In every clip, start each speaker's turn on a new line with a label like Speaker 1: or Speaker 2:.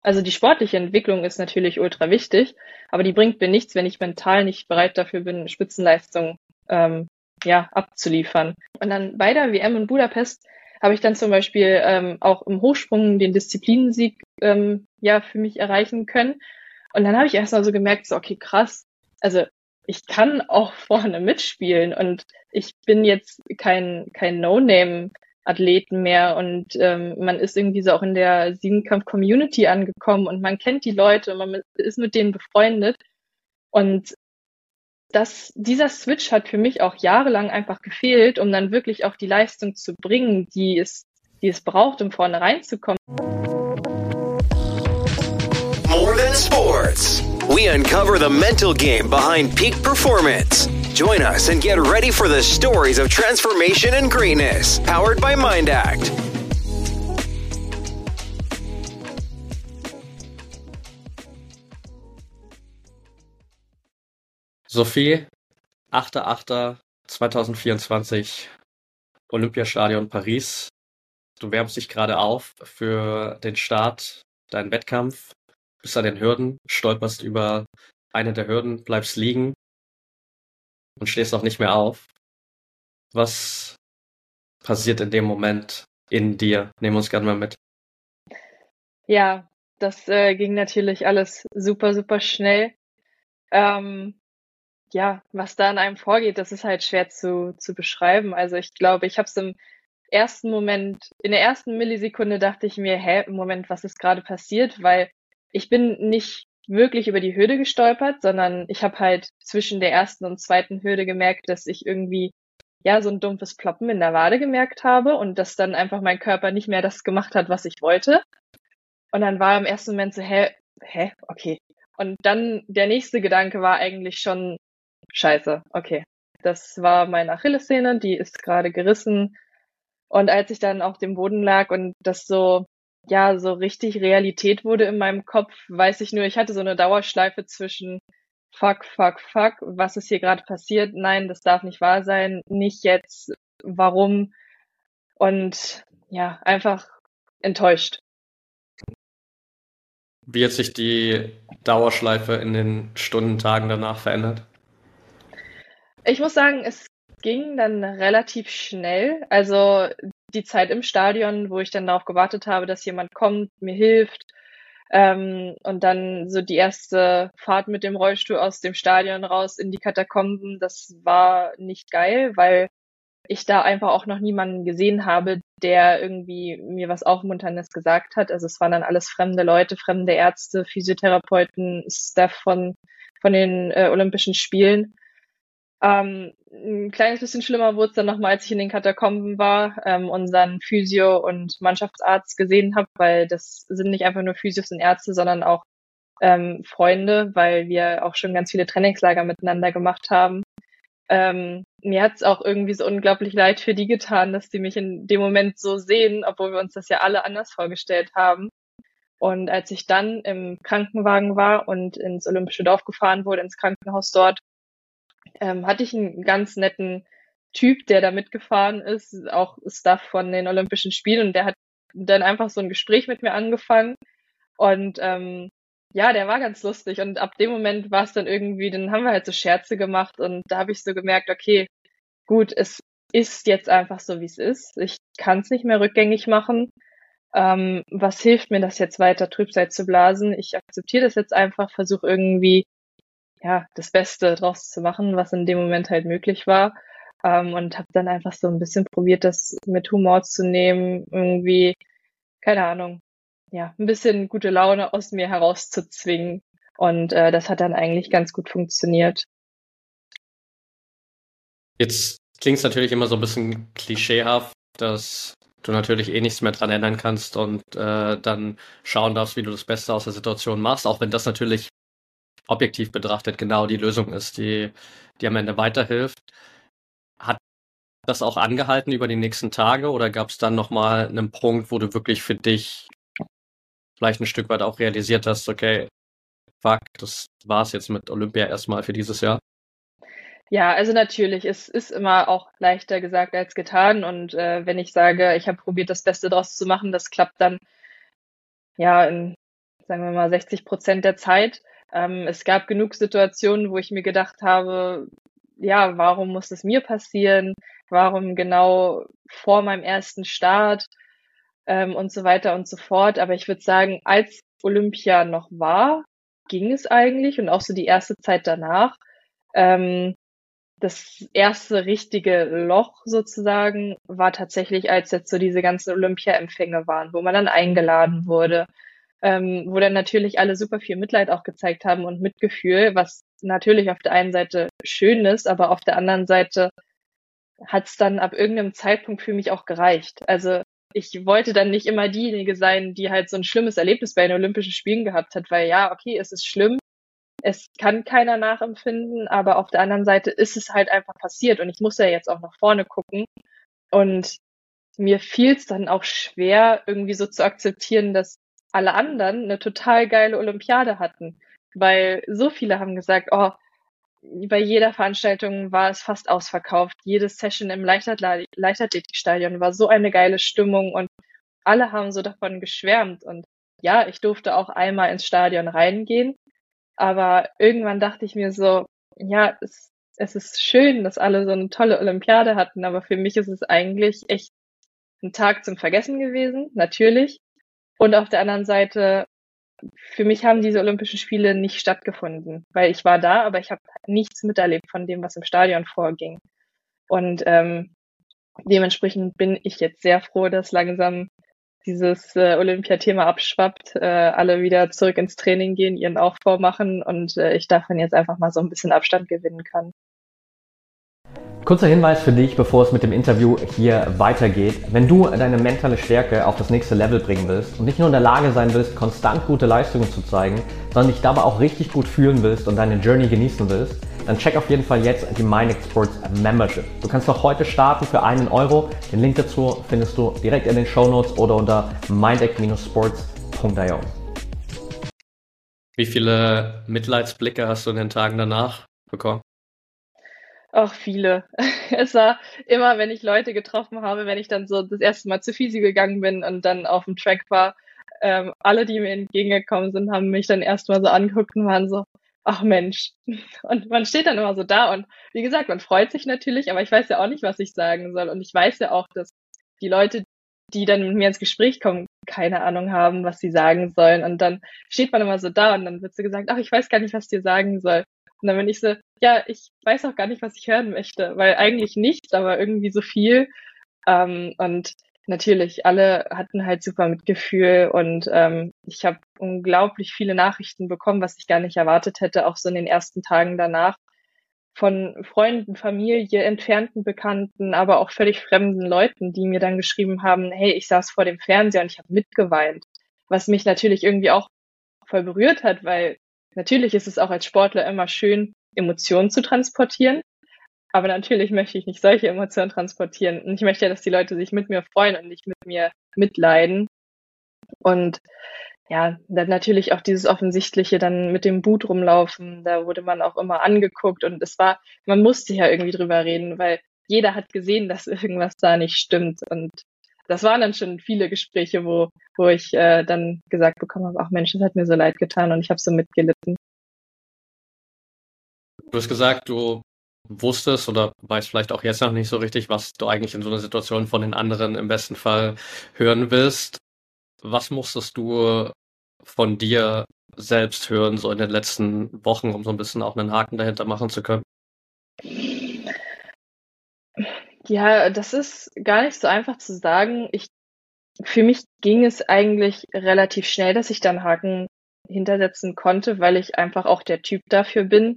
Speaker 1: Also die sportliche Entwicklung ist natürlich ultra wichtig, aber die bringt mir nichts, wenn ich mental nicht bereit dafür bin, Spitzenleistung abzuliefern. Und dann bei der WM in Budapest habe ich dann zum Beispiel auch im Hochsprung den Disziplinensieg für mich erreichen können. Und dann habe ich erst mal so gemerkt, so, okay, krass, also ich kann auch vorne mitspielen und ich bin jetzt kein No-Name-Athleten mehr und man ist irgendwie so auch in der Siebenkampf-Community angekommen und man kennt die Leute und man ist mit denen befreundet. Und dieser Switch hat für mich auch jahrelang einfach gefehlt, um dann wirklich auch die Leistung zu bringen, die es braucht, um vorne reinzukommen.
Speaker 2: More than sports. We uncover the mental game behind peak performance. Join us and get ready for the stories of transformation and greatness. Powered by MindAct.
Speaker 3: Sophie, 8.8.2024, Olympiastadion Paris. Du wärmst dich gerade auf für den Start, deinen Wettkampf, bist an den Hürden, stolperst über eine der Hürden, bleibst liegen und stehst auch nicht mehr auf. Was passiert in dem Moment in dir? Nehmen wir uns gerne mal mit.
Speaker 1: Ja, das ging natürlich alles super, super schnell. Was da in einem vorgeht, das ist halt schwer zu beschreiben. Also ich glaube, ich habe es im ersten Moment, in der ersten Millisekunde dachte ich mir, im Moment, was ist gerade passiert? Weil ich bin nicht wirklich über die Hürde gestolpert, sondern ich habe halt zwischen der ersten und zweiten Hürde gemerkt, dass ich irgendwie so ein dumpfes Ploppen in der Wade gemerkt habe und dass dann einfach mein Körper nicht mehr das gemacht hat, was ich wollte. Und dann war im ersten Moment so, okay. Und dann der nächste Gedanke war eigentlich schon, scheiße, okay. Das war meine Achillessehne, die ist gerade gerissen. Und als ich dann auf dem Boden lag und das so richtig Realität wurde in meinem Kopf, weiß ich nur, ich hatte so eine Dauerschleife zwischen fuck, was ist hier gerade passiert? Nein, das darf nicht wahr sein, nicht jetzt, warum? Und einfach enttäuscht.
Speaker 3: Wie hat sich die Dauerschleife in den Stunden, Tagen danach verändert?
Speaker 1: Ich muss sagen, es ging dann relativ schnell. Also die Zeit im Stadion, wo ich dann darauf gewartet habe, dass jemand kommt, mir hilft. Und dann so die erste Fahrt mit dem Rollstuhl aus dem Stadion raus in die Katakomben, das war nicht geil, weil ich da einfach auch noch niemanden gesehen habe, der irgendwie mir was Aufmunterndes gesagt hat. Also es waren dann alles fremde Leute, fremde Ärzte, Physiotherapeuten, Staff von den Olympischen Spielen. Ein kleines bisschen schlimmer wurde es dann nochmal, als ich in den Katakomben war, unseren Physio- und Mannschaftsarzt gesehen habe, weil das sind nicht einfach nur Physios und Ärzte, sondern auch Freunde, weil wir auch schon ganz viele Trainingslager miteinander gemacht haben. Mir hat es auch irgendwie so unglaublich leid für die getan, dass die mich in dem Moment so sehen, obwohl wir uns das ja alle anders vorgestellt haben. Und als ich dann im Krankenwagen war und ins Olympische Dorf gefahren wurde, ins Krankenhaus dort, hatte ich einen ganz netten Typ, der da mitgefahren ist, auch Staff von den Olympischen Spielen, und der hat dann einfach so ein Gespräch mit mir angefangen und der war ganz lustig, und ab dem Moment war es dann irgendwie, dann haben wir halt so Scherze gemacht und da habe ich so gemerkt, okay, gut, es ist jetzt einfach so, wie es ist. Ich kann es nicht mehr rückgängig machen. Was hilft mir das jetzt weiter, Trübsal zu blasen? Ich akzeptiere das jetzt einfach, versuche irgendwie das Beste draus zu machen, was in dem Moment halt möglich war. Und habe dann einfach so ein bisschen probiert, das mit Humor zu nehmen, irgendwie, keine Ahnung, ein bisschen gute Laune aus mir herauszuzwingen. Und das hat dann eigentlich ganz gut funktioniert.
Speaker 3: Jetzt klingt es natürlich immer so ein bisschen klischeehaft, dass du natürlich eh nichts mehr dran ändern kannst und dann schauen darfst, wie du das Beste aus der Situation machst, auch wenn das natürlich objektiv betrachtet genau die Lösung ist, die am Ende weiterhilft. Hat das auch angehalten über die nächsten Tage oder gab es dann nochmal einen Punkt, wo du wirklich für dich vielleicht ein Stück weit auch realisiert hast, okay, fuck, das war's jetzt mit Olympia erstmal für dieses Jahr?
Speaker 1: Ja, also natürlich, es ist immer auch leichter gesagt als getan. Und wenn ich sage, ich habe probiert, das Beste draus zu machen, das klappt dann in sagen wir mal 60% der Zeit. Es gab genug Situationen, wo ich mir gedacht habe, ja, warum muss es mir passieren? Warum genau vor meinem ersten Start? Und so weiter und so fort. Aber ich würde sagen, als Olympia noch war, ging es eigentlich und auch so die erste Zeit danach. Das erste richtige Loch sozusagen war tatsächlich, als jetzt so diese ganzen Olympia-Empfänge waren, wo man dann eingeladen wurde, wo dann natürlich alle super viel Mitleid auch gezeigt haben und Mitgefühl, was natürlich auf der einen Seite schön ist, aber auf der anderen Seite hat es dann ab irgendeinem Zeitpunkt für mich auch gereicht. Also ich wollte dann nicht immer diejenige sein, die halt so ein schlimmes Erlebnis bei den Olympischen Spielen gehabt hat, weil ja, okay, es ist schlimm, es kann keiner nachempfinden, aber auf der anderen Seite ist es halt einfach passiert und ich muss ja jetzt auch nach vorne gucken. Und mir fiel es dann auch schwer, irgendwie so zu akzeptieren, dass alle anderen eine total geile Olympiade hatten, weil so viele haben gesagt, oh, bei jeder Veranstaltung war es fast ausverkauft. Jede Session im Leichtathletikstadion war so eine geile Stimmung und alle haben so davon geschwärmt. Und ja, ich durfte auch einmal ins Stadion reingehen, aber irgendwann dachte ich mir so, ja, es ist schön, dass alle so eine tolle Olympiade hatten, aber für mich ist es eigentlich echt ein Tag zum Vergessen gewesen, natürlich. Und auf der anderen Seite, für mich haben diese Olympischen Spiele nicht stattgefunden, weil ich war da, aber ich habe nichts miterlebt von dem, was im Stadion vorging. Und dementsprechend bin ich jetzt sehr froh, dass langsam dieses Olympiathema abschwappt, alle wieder zurück ins Training gehen, ihren Aufbau machen und ich davon jetzt einfach mal so ein bisschen Abstand gewinnen kann.
Speaker 4: Kurzer Hinweis für dich, bevor es mit dem Interview hier weitergeht. Wenn du deine mentale Stärke auf das nächste Level bringen willst und nicht nur in der Lage sein willst, konstant gute Leistungen zu zeigen, sondern dich dabei auch richtig gut fühlen willst und deine Journey genießen willst, dann check auf jeden Fall jetzt die MindXports Membership. Du kannst noch heute starten für €1. Den Link dazu findest du direkt in den Shownotes oder unter mindex-sports.io.
Speaker 3: Wie viele Mitleidsblicke hast du in den Tagen danach bekommen?
Speaker 1: Auch viele. Es war immer, wenn ich Leute getroffen habe, wenn ich dann so das erste Mal zu Physio gegangen bin und dann auf dem Track war, alle, die mir entgegengekommen sind, haben mich dann erstmal so angeguckt und waren so, ach Mensch. Und man steht dann immer so da und wie gesagt, man freut sich natürlich, aber ich weiß ja auch nicht, was ich sagen soll. Und ich weiß ja auch, dass die Leute, die dann mit mir ins Gespräch kommen, keine Ahnung haben, was sie sagen sollen. Und dann steht man immer so da und dann wird so gesagt, ach, ich weiß gar nicht, was ich dir sagen soll. Und dann bin ich so, ja, ich weiß auch gar nicht, was ich hören möchte, weil eigentlich nichts, aber irgendwie so viel. Und natürlich, alle hatten halt super Mitgefühl und ich habe unglaublich viele Nachrichten bekommen, was ich gar nicht erwartet hätte, auch so in den ersten Tagen danach. Von Freunden, Familie, entfernten Bekannten, aber auch völlig fremden Leuten, die mir dann geschrieben haben, hey, ich saß vor dem Fernseher und ich habe mitgeweint. Was mich natürlich irgendwie auch voll berührt hat, weil natürlich ist es auch als Sportler immer schön, Emotionen zu transportieren. Aber natürlich möchte ich nicht solche Emotionen transportieren. Und ich möchte ja, dass die Leute sich mit mir freuen und nicht mit mir mitleiden. Und ja, dann natürlich auch dieses Offensichtliche dann mit dem Boot rumlaufen. Da wurde man auch immer angeguckt und man musste ja irgendwie drüber reden, weil jeder hat gesehen, dass irgendwas da nicht stimmt. Und das waren dann schon viele Gespräche, wo ich dann gesagt bekommen habe, ach Mensch, das hat mir so leid getan und ich habe so mitgelitten.
Speaker 3: Du hast gesagt, du wusstest oder weißt vielleicht auch jetzt noch nicht so richtig, was du eigentlich in so einer Situation von den anderen im besten Fall hören willst. Was musstest du von dir selbst hören, so in den letzten Wochen, um so ein bisschen auch einen Haken dahinter machen zu können?
Speaker 1: Ja, das ist gar nicht so einfach zu sagen. Für mich ging es eigentlich relativ schnell, dass ich dann Haken hintersetzen konnte, weil ich einfach auch der Typ dafür bin.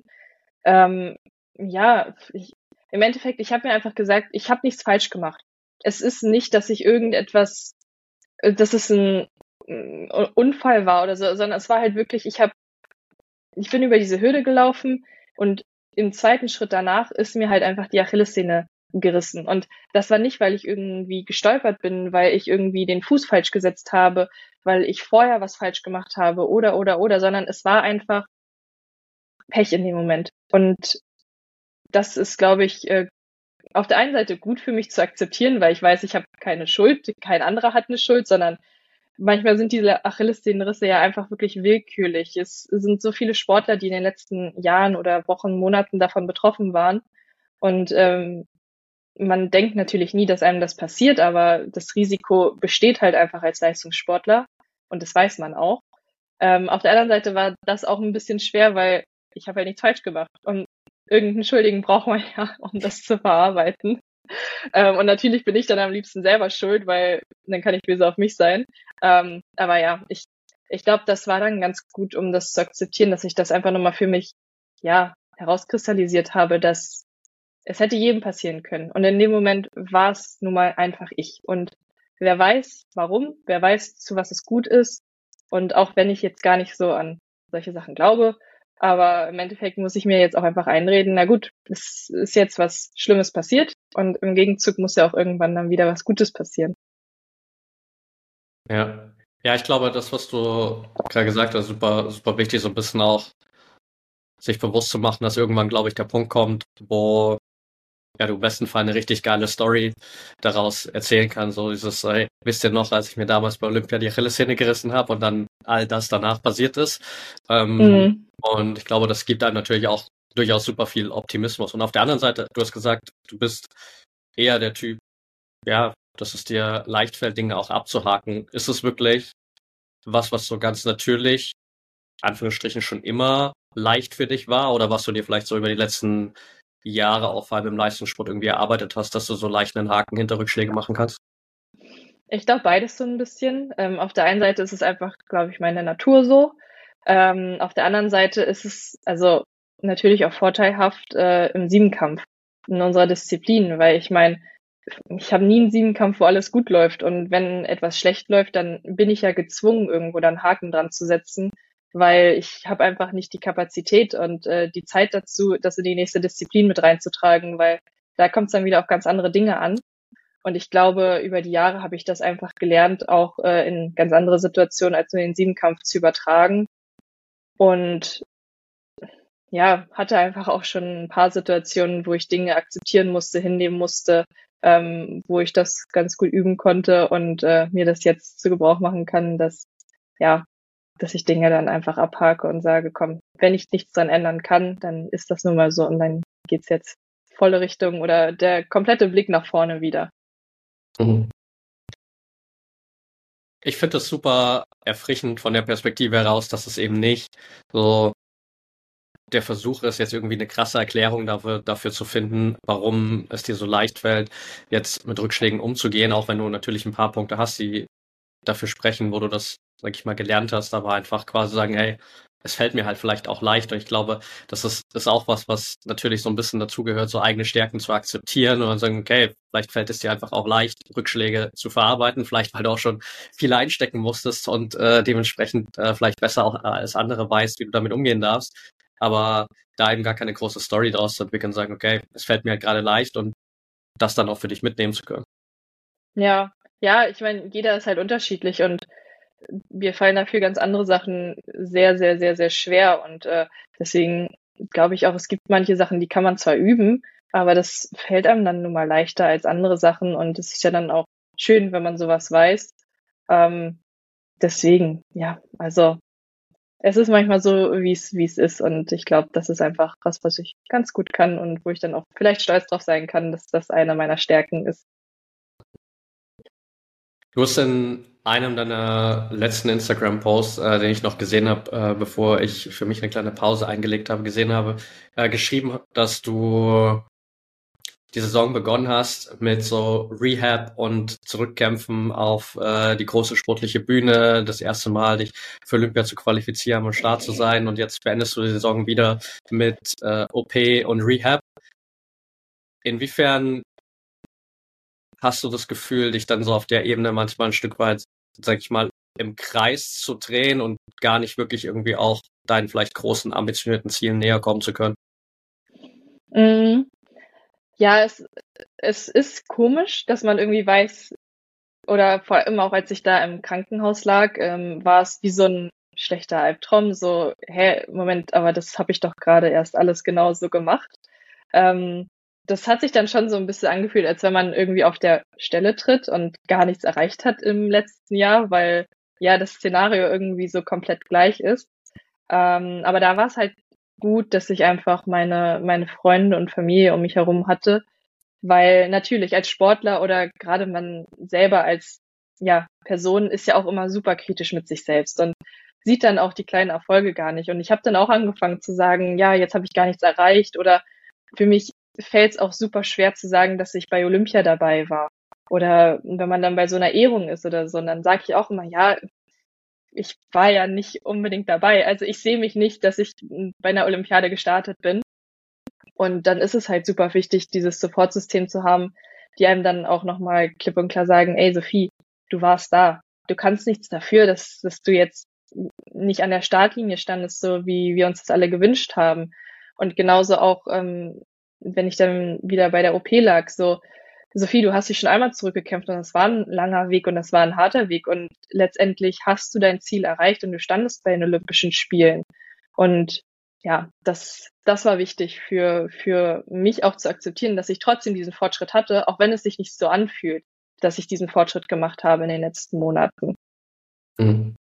Speaker 1: Ja, im Endeffekt, ich habe mir einfach gesagt, ich habe nichts falsch gemacht. Es ist nicht, dass dass es ein Unfall war oder so, sondern es war halt wirklich, ich bin über diese Hürde gelaufen und im zweiten Schritt danach ist mir halt einfach die Achillessehne gerissen. Und das war nicht, weil ich irgendwie gestolpert bin, weil ich irgendwie den Fuß falsch gesetzt habe, weil ich vorher was falsch gemacht habe oder, sondern es war einfach Pech in dem Moment. Und das ist, glaube ich, auf der einen Seite gut für mich zu akzeptieren, weil ich weiß, ich habe keine Schuld, kein anderer hat eine Schuld, sondern manchmal sind diese Achillessehnenrisse ja einfach wirklich willkürlich. Es sind so viele Sportler, die in den letzten Jahren oder Wochen, Monaten davon betroffen waren. Und man denkt natürlich nie, dass einem das passiert, aber das Risiko besteht halt einfach als Leistungssportler und das weiß man auch. Auf der anderen Seite war das auch ein bisschen schwer, weil ich habe ja nichts falsch gemacht und irgendeinen Schuldigen braucht man ja, um das zu verarbeiten. Und natürlich bin ich dann am liebsten selber schuld, weil dann kann ich böse auf mich sein. Aber ja, ich glaube, das war dann ganz gut, um das zu akzeptieren, dass ich das einfach nochmal für mich, ja, herauskristallisiert habe, dass es hätte jedem passieren können. Und in dem Moment war es nun mal einfach ich. Und wer weiß, warum, wer weiß, zu was es gut ist. Und auch wenn ich jetzt gar nicht so an solche Sachen glaube, aber im Endeffekt muss ich mir jetzt auch einfach einreden, na gut, es ist jetzt was Schlimmes passiert und im Gegenzug muss ja auch irgendwann dann wieder was Gutes passieren.
Speaker 3: Ja. Ja, ich glaube, das, was du gerade gesagt hast, super, super wichtig, so ein bisschen auch sich bewusst zu machen, dass irgendwann, glaube ich, der Punkt kommt, wo ja, du im besten Fall eine richtig geile Story daraus erzählen kannst. So dieses, ey, wisst ihr noch, als ich mir damals bei Olympia die Achillessehne gerissen habe und dann all das danach passiert ist. Und ich glaube, das gibt einem natürlich auch durchaus super viel Optimismus. Und auf der anderen Seite, du hast gesagt, du bist eher der Typ, ja, dass es dir leicht fällt, Dinge auch abzuhaken. Ist es wirklich was so ganz natürlich, Anführungsstrichen, schon immer leicht für dich war? Oder was du dir vielleicht so über die letzten Jahre auch vor allem im Leistungssport irgendwie erarbeitet hast, dass du so leicht einen Haken hinter Rückschläge machen kannst?
Speaker 1: Ich glaube beides so ein bisschen. Auf der einen Seite ist es einfach, glaube ich, meine Natur so. Auf der anderen Seite ist es also natürlich auch vorteilhaft im Siebenkampf in unserer Disziplin, weil ich meine, ich habe nie einen Siebenkampf, wo alles gut läuft. Und wenn etwas schlecht läuft, dann bin ich ja gezwungen, irgendwo dann Haken dran zu setzen, weil ich habe einfach nicht die Kapazität und die Zeit dazu, das in die nächste Disziplin mit reinzutragen, weil da kommt es dann wieder auf ganz andere Dinge an. Und ich glaube, über die Jahre habe ich das einfach gelernt, auch in ganz andere Situationen als nur den Siebenkampf zu übertragen. Und ja, hatte einfach auch schon ein paar Situationen, wo ich Dinge akzeptieren musste, hinnehmen musste, wo ich das ganz gut üben konnte und mir das jetzt zu Gebrauch machen kann, ja, dass ich Dinge dann einfach abhake und sage, komm, wenn ich nichts dran ändern kann, dann ist das nun mal so und dann geht's jetzt volle Richtung oder der komplette Blick nach vorne wieder.
Speaker 3: Mhm. Ich finde das super erfrischend von der Perspektive heraus, dass es eben nicht so der Versuch ist, jetzt irgendwie eine krasse Erklärung dafür zu finden, warum es dir so leicht fällt, jetzt mit Rückschlägen umzugehen, auch wenn du natürlich ein paar Punkte hast, die dafür sprechen, wo du das, sag ich mal, gelernt hast, aber einfach quasi sagen, hey, es fällt mir halt vielleicht auch leicht. Und ich glaube, das ist auch was natürlich so ein bisschen dazugehört, so eigene Stärken zu akzeptieren und dann sagen, okay, vielleicht fällt es dir einfach auch leicht, Rückschläge zu verarbeiten, vielleicht weil du auch schon viele einstecken musstest und dementsprechend vielleicht besser auch als andere weißt, wie du damit umgehen darfst. Aber da eben gar keine große Story draus zu entwickeln, sagen, okay, es fällt mir halt gerade leicht und das dann auch für dich mitnehmen zu können.
Speaker 1: Ja, ja, ich meine, jeder ist halt unterschiedlich und mir fallen dafür ganz andere Sachen sehr, sehr, sehr, sehr schwer und deswegen glaube ich auch, es gibt manche Sachen, die kann man zwar üben, aber das fällt einem dann nun mal leichter als andere Sachen und es ist ja dann auch schön, wenn man sowas weiß. Deswegen, ja, also es ist manchmal so, wie es ist und ich glaube, das ist einfach was ich ganz gut kann und wo ich dann auch vielleicht stolz drauf sein kann, dass das eine meiner Stärken ist.
Speaker 3: Du hast in einem deiner letzten Instagram-Posts, den ich noch gesehen habe, bevor ich für mich eine kleine Pause eingelegt habe, geschrieben, dass du die Saison begonnen hast mit so Rehab und Zurückkämpfen auf die große sportliche Bühne, das erste Mal dich für Olympia zu qualifizieren und Start zu sein und jetzt beendest du die Saison wieder mit OP und Rehab. Inwiefern hast du das Gefühl, dich dann so auf der Ebene manchmal ein Stück weit, sag ich mal, im Kreis zu drehen und gar nicht wirklich irgendwie auch deinen vielleicht großen, ambitionierten Zielen näher kommen zu können?
Speaker 1: Mm, ja, es ist komisch, dass man irgendwie weiß, oder vor allem auch als ich da im Krankenhaus lag, war es wie so ein schlechter Albtraum, so, hä, Moment, aber das habe ich doch gerade erst alles genauso gemacht. Ähm, Das hat sich dann schon so ein bisschen angefühlt, als wenn man irgendwie auf der Stelle tritt und gar nichts erreicht hat im letzten Jahr, weil ja, das Szenario irgendwie so komplett gleich ist. Aber da war es halt gut, dass ich einfach meine Freunde und Familie um mich herum hatte, weil natürlich als Sportler oder gerade man selber als ja, Person ist ja auch immer super kritisch mit sich selbst und sieht dann auch die kleinen Erfolge gar nicht. Und ich habe dann auch angefangen zu sagen, ja, jetzt habe ich gar nichts erreicht oder für mich fällt es auch super schwer zu sagen, dass ich bei Olympia dabei war. Oder wenn man dann bei so einer Ehrung ist oder so, dann sage ich auch immer, ja, ich war ja nicht unbedingt dabei. Also ich sehe mich nicht, dass ich bei einer Olympiade gestartet bin. Und dann ist es halt super wichtig, dieses Supportsystem zu haben, die einem dann auch nochmal klipp und klar sagen, ey Sophie, du warst da. Du kannst nichts dafür, dass du jetzt nicht an der Startlinie standest, so wie wir uns das alle gewünscht haben. Und genauso auch, wenn ich dann wieder bei der OP lag, so, Sophie, du hast dich schon einmal zurückgekämpft und das war ein langer Weg und das war ein harter Weg und letztendlich hast du dein Ziel erreicht und du standest bei den Olympischen Spielen. Und ja, das war wichtig für mich auch zu akzeptieren, dass ich trotzdem diesen Fortschritt hatte, auch wenn es sich nicht so anfühlt, dass ich diesen Fortschritt gemacht habe in den letzten Monaten.
Speaker 3: Mhm.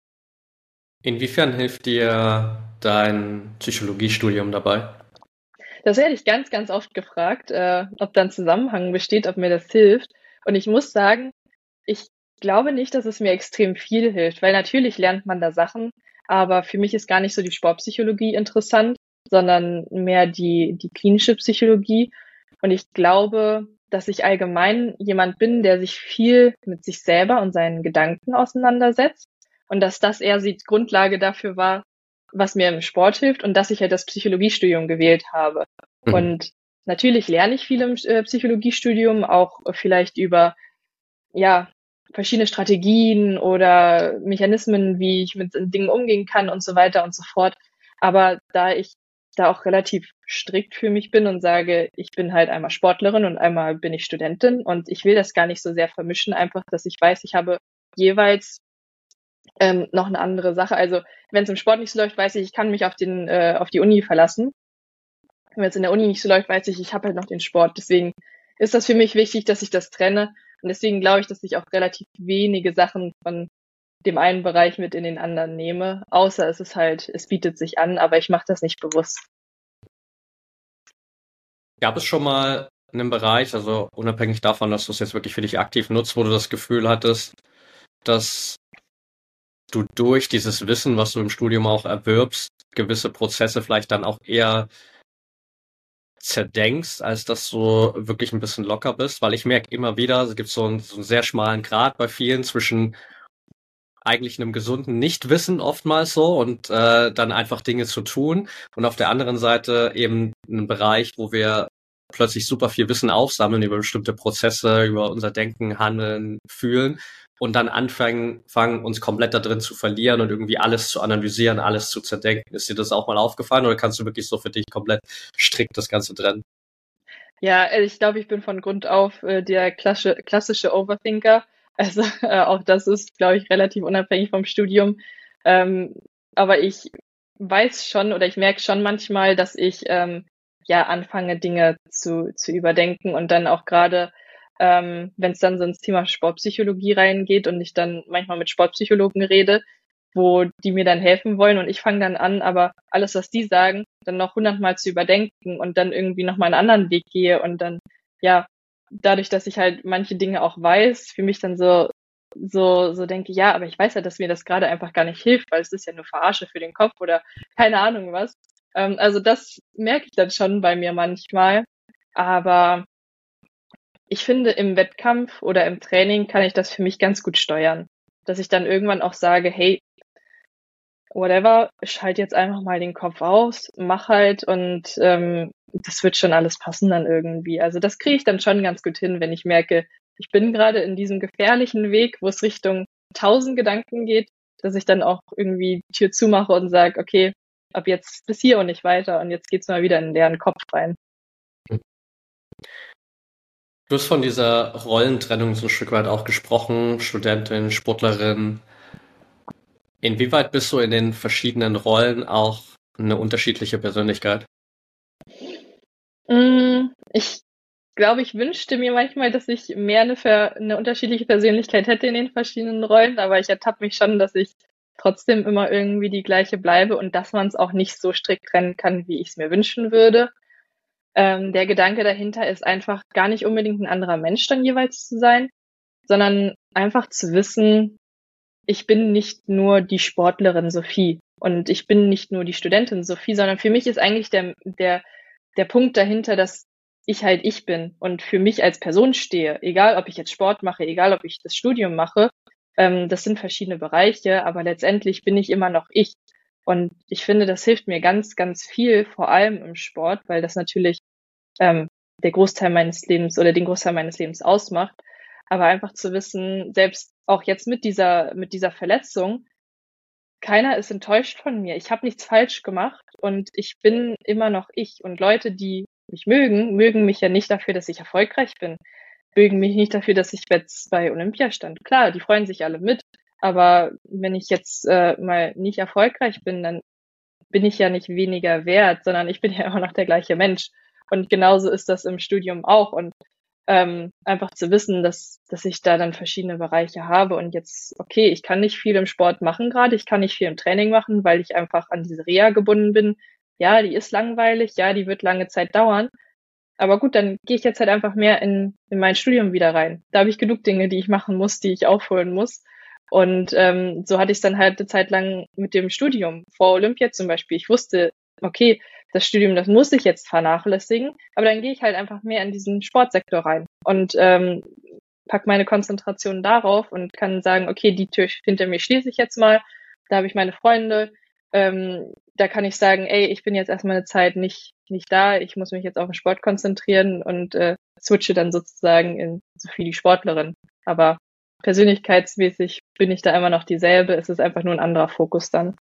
Speaker 3: Inwiefern hilft dir dein Psychologiestudium dabei?
Speaker 1: Das werde ich ganz, ganz oft gefragt, ob da ein Zusammenhang besteht, ob mir das hilft. Und ich muss sagen, ich glaube nicht, dass es mir extrem viel hilft, weil natürlich lernt man da Sachen, aber für mich ist gar nicht so die Sportpsychologie interessant, sondern mehr die klinische Psychologie. Und ich glaube, dass ich allgemein jemand bin, der sich viel mit sich selber und seinen Gedanken auseinandersetzt und dass das eher die Grundlage dafür war, was mir im Sport hilft und dass ich halt das Psychologiestudium gewählt habe.
Speaker 3: Mhm.
Speaker 1: Und natürlich lerne ich viel im Psychologiestudium, auch vielleicht über ja, verschiedene Strategien oder Mechanismen, wie ich mit Dingen umgehen kann und so weiter und so fort. Aber da ich da auch relativ strikt für mich bin und sage, ich bin halt einmal Sportlerin und einmal bin ich Studentin und ich will das gar nicht so sehr vermischen, einfach, dass ich weiß, ich habe jeweils noch eine andere Sache. Also wenn es im Sport nicht so läuft, weiß ich, ich kann mich auf die Uni verlassen. Wenn es in der Uni nicht so läuft, weiß ich, ich habe halt noch den Sport. Deswegen ist das für mich wichtig, dass ich das trenne. Und deswegen glaube ich, dass ich auch relativ wenige Sachen von dem einen Bereich mit in den anderen nehme. Außer es ist halt, es bietet sich an, aber ich mache das nicht bewusst.
Speaker 3: Gab es schon mal einen Bereich, also unabhängig davon, dass du es jetzt wirklich für dich aktiv nutzt, wo du das Gefühl hattest, dass du durch dieses Wissen, was du im Studium auch erwirbst, gewisse Prozesse vielleicht dann auch eher zerdenkst, als dass du wirklich ein bisschen locker bist? Weil ich merke immer wieder, es gibt so einen sehr schmalen Grat bei vielen zwischen eigentlich einem gesunden Nichtwissen oftmals so und dann einfach Dinge zu tun und auf der anderen Seite eben einen Bereich, wo wir plötzlich super viel Wissen aufsammeln über bestimmte Prozesse, über unser Denken, Handeln, Fühlen und dann anfangen, uns komplett da drin zu verlieren und irgendwie alles zu analysieren, alles zu zerdenken. Ist dir das auch mal aufgefallen oder kannst du wirklich so für dich komplett strikt das Ganze trennen?
Speaker 1: Ja, ich glaube, ich bin von Grund auf der klassische Overthinker. Also auch das ist, glaube ich, relativ unabhängig vom Studium. Ähm, aber ich weiß schon oder ich merke schon manchmal, dass ich ja anfange, Dinge zu überdenken und dann auch gerade, wenn es dann so ins Thema Sportpsychologie reingeht und ich dann manchmal mit Sportpsychologen rede, wo die mir dann helfen wollen und ich fange dann an, aber alles, was die sagen, dann noch 100-mal zu überdenken und dann irgendwie noch mal einen anderen Weg gehe und dann, ja, dadurch, dass ich halt manche Dinge auch weiß, für mich dann so denke, ja, aber ich weiß ja, dass mir das gerade einfach gar nicht hilft, weil es ist ja nur Verarsche für den Kopf oder keine Ahnung was. Also das merke ich dann schon bei mir manchmal, aber ich finde, im Wettkampf oder im Training kann ich das für mich ganz gut steuern, dass ich dann irgendwann auch sage, hey, whatever, schalt jetzt einfach mal den Kopf aus, mach halt und das wird schon alles passen dann irgendwie. Also das kriege ich dann schon ganz gut hin, wenn ich merke, ich bin gerade in diesem gefährlichen Weg, wo es Richtung 1000 Gedanken geht, dass ich dann auch irgendwie die Tür zumache und sage, okay, ab jetzt bis hier und nicht weiter und jetzt geht's mal wieder in den leeren Kopf rein.
Speaker 3: Du hast von dieser Rollentrennung so ein Stück weit auch gesprochen, Studentin, Sportlerin. Inwieweit bist du in den verschiedenen Rollen auch eine unterschiedliche Persönlichkeit?
Speaker 1: Ich glaube, ich wünschte mir manchmal, dass ich mehr eine unterschiedliche Persönlichkeit hätte in den verschiedenen Rollen, aber ich ertappe mich schon, dass ich trotzdem immer irgendwie die gleiche bleibe und dass man es auch nicht so strikt trennen kann, wie ich es mir wünschen würde. Der Gedanke dahinter ist einfach gar nicht unbedingt ein anderer Mensch dann jeweils zu sein, sondern einfach zu wissen, ich bin nicht nur die Sportlerin Sophie und ich bin nicht nur die Studentin Sophie, sondern für mich ist eigentlich der Punkt dahinter, dass ich halt ich bin und für mich als Person stehe, egal ob ich jetzt Sport mache, egal ob ich das Studium mache, das sind verschiedene Bereiche, aber letztendlich bin ich immer noch ich. Und ich finde, das hilft mir ganz, ganz viel, vor allem im Sport, weil das natürlich ähm, der Großteil meines Lebens oder den Großteil meines Lebens ausmacht. Aber einfach zu wissen, selbst auch jetzt mit dieser Verletzung, keiner ist enttäuscht von mir. Ich habe nichts falsch gemacht und ich bin immer noch ich. Und Leute, die mich mögen, mögen mich ja nicht dafür, dass ich erfolgreich bin, mögen mich nicht dafür, dass ich jetzt bei Olympia stand. Klar, die freuen sich alle mit, aber wenn ich jetzt mal nicht erfolgreich bin, dann bin ich ja nicht weniger wert, sondern ich bin ja immer noch der gleiche Mensch. Und genauso ist das im Studium auch. Und einfach zu wissen, dass ich da dann verschiedene Bereiche habe und jetzt, okay, ich kann nicht viel im Sport machen gerade, ich kann nicht viel im Training machen, weil ich einfach an diese Reha gebunden bin. Ja, die ist langweilig, ja, die wird lange Zeit dauern. Aber gut, dann gehe ich jetzt halt einfach mehr in mein Studium wieder rein. Da habe ich genug Dinge, die ich machen muss, die ich aufholen muss. Und so hatte ich es dann halt eine Zeit lang mit dem Studium. Vor Olympia zum Beispiel. Ich wusste, okay, das Studium, das muss ich jetzt vernachlässigen, aber dann gehe ich halt einfach mehr in diesen Sportsektor rein und pack meine Konzentration darauf und kann sagen, okay, die Tür hinter mir schließe ich jetzt mal, da habe ich meine Freunde, da kann ich sagen, ey, ich bin jetzt erstmal eine Zeit nicht da, ich muss mich jetzt auf den Sport konzentrieren und switche dann sozusagen in Sophie die Sportlerin. Aber persönlichkeitsmäßig bin ich da immer noch dieselbe, es ist einfach nur ein anderer Fokus dann.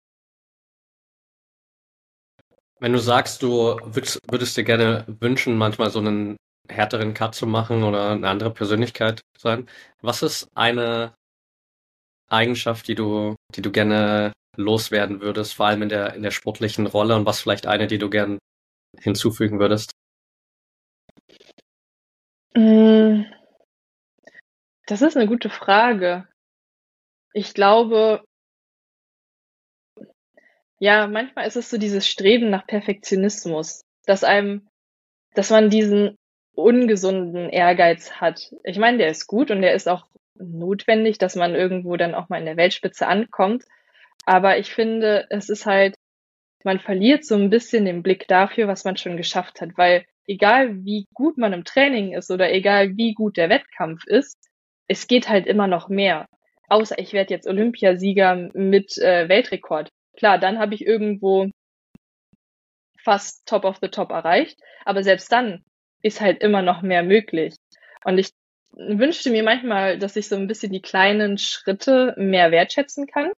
Speaker 3: Wenn du sagst, du würdest dir gerne wünschen, manchmal so einen härteren Cut zu machen oder eine andere Persönlichkeit sein, was ist eine Eigenschaft, die du gerne loswerden würdest, vor allem in der sportlichen Rolle und was vielleicht eine, die du gern hinzufügen würdest?
Speaker 1: Mm, Das ist eine gute Frage. Ich glaube, ja, manchmal ist es so dieses Streben nach Perfektionismus, dass man diesen ungesunden Ehrgeiz hat. Ich meine, der ist gut und der ist auch notwendig, dass man irgendwo dann auch mal in der Weltspitze ankommt. Aber ich finde, es ist halt, man verliert so ein bisschen den Blick dafür, was man schon geschafft hat, weil egal wie gut man im Training ist oder egal wie gut der Wettkampf ist, es geht halt immer noch mehr. Außer ich werde jetzt Olympiasieger mit Weltrekord. Klar, dann habe ich irgendwo fast Top of the Top erreicht, aber selbst dann ist halt immer noch mehr möglich. Und ich wünschte mir manchmal, dass ich so ein bisschen die kleinen Schritte mehr wertschätzen kann,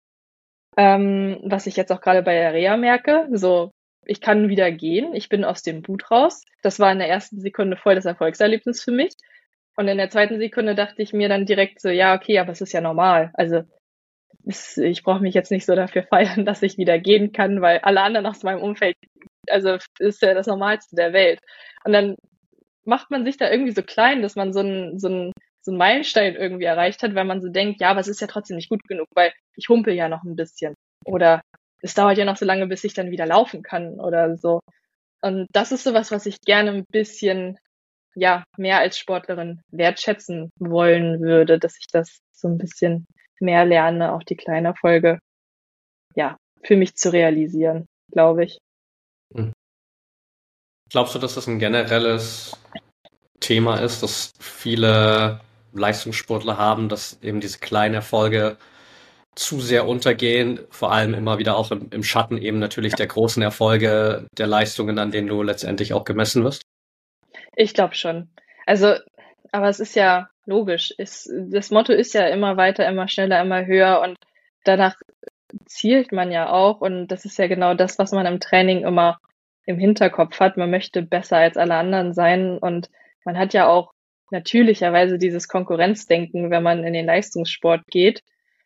Speaker 1: was ich jetzt auch gerade bei der Reha merke. So, ich kann wieder gehen, ich bin aus dem Boot raus. Das war in der ersten Sekunde voll das Erfolgserlebnis für mich. Und in der zweiten Sekunde dachte ich mir dann direkt so, ja, okay, aber es ist ja normal. Also ich brauche mich jetzt nicht so dafür feiern, dass ich wieder gehen kann, weil alle anderen aus meinem Umfeld, also ist ja das Normalste der Welt. Und dann macht man sich da irgendwie so klein, dass man so einen Meilenstein irgendwie erreicht hat, weil man so denkt, ja, aber es ist ja trotzdem nicht gut genug, weil ich humpel ja noch ein bisschen. Oder es dauert ja noch so lange, bis ich dann wieder laufen kann oder so. Und das ist sowas, was ich gerne ein bisschen, ja, mehr als Sportlerin wertschätzen wollen würde, dass ich das so ein bisschen mehr lerne, auch die kleinen Erfolge, ja, für mich zu realisieren, glaube ich.
Speaker 3: Hm. Glaubst du, dass das ein generelles Thema ist, dass viele Leistungssportler haben, dass eben diese kleinen Erfolge zu sehr untergehen, vor allem immer wieder auch im Schatten eben natürlich der großen Erfolge, der Leistungen, an denen du letztendlich auch gemessen wirst?
Speaker 1: Ich glaube schon. Also, aber es ist ja logisch. Das Motto ist ja immer weiter, immer schneller, immer höher und danach zielt man ja auch und das ist ja genau das, was man im Training immer im Hinterkopf hat. Man möchte besser als alle anderen sein und man hat ja auch natürlicherweise dieses Konkurrenzdenken, wenn man in den Leistungssport geht.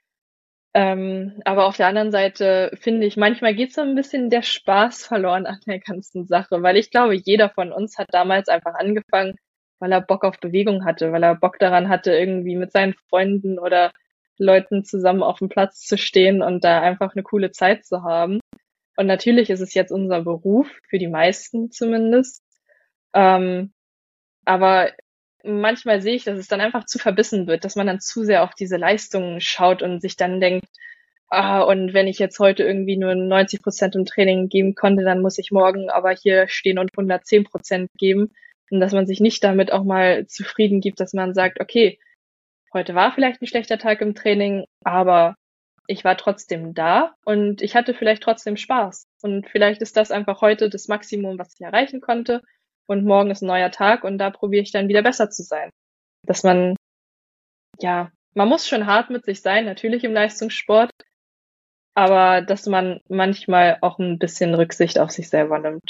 Speaker 1: Aber auf der anderen Seite finde ich, manchmal geht so ein bisschen der Spaß verloren an der ganzen Sache, weil ich glaube, jeder von uns hat damals einfach angefangen, weil er Bock auf Bewegung hatte, weil er Bock daran hatte, irgendwie mit seinen Freunden oder Leuten zusammen auf dem Platz zu stehen und da einfach eine coole Zeit zu haben. Und natürlich ist es jetzt unser Beruf, für die meisten zumindest. Aber manchmal sehe ich, dass es dann einfach zu verbissen wird, dass man dann zu sehr auf diese Leistungen schaut und sich dann denkt, und wenn ich jetzt heute irgendwie nur 90% im Training geben konnte, dann muss ich morgen aber hier stehen und 110% geben. Und dass man sich nicht damit auch mal zufrieden gibt, dass man sagt, okay, heute war vielleicht ein schlechter Tag im Training, aber ich war trotzdem da und ich hatte vielleicht trotzdem Spaß. Und vielleicht ist das einfach heute das Maximum, was ich erreichen konnte. Und morgen ist ein neuer Tag und da probiere ich dann wieder besser zu sein. Dass man, ja, man muss schon hart mit sich sein, natürlich im Leistungssport, aber dass man manchmal auch ein bisschen Rücksicht auf sich selber nimmt.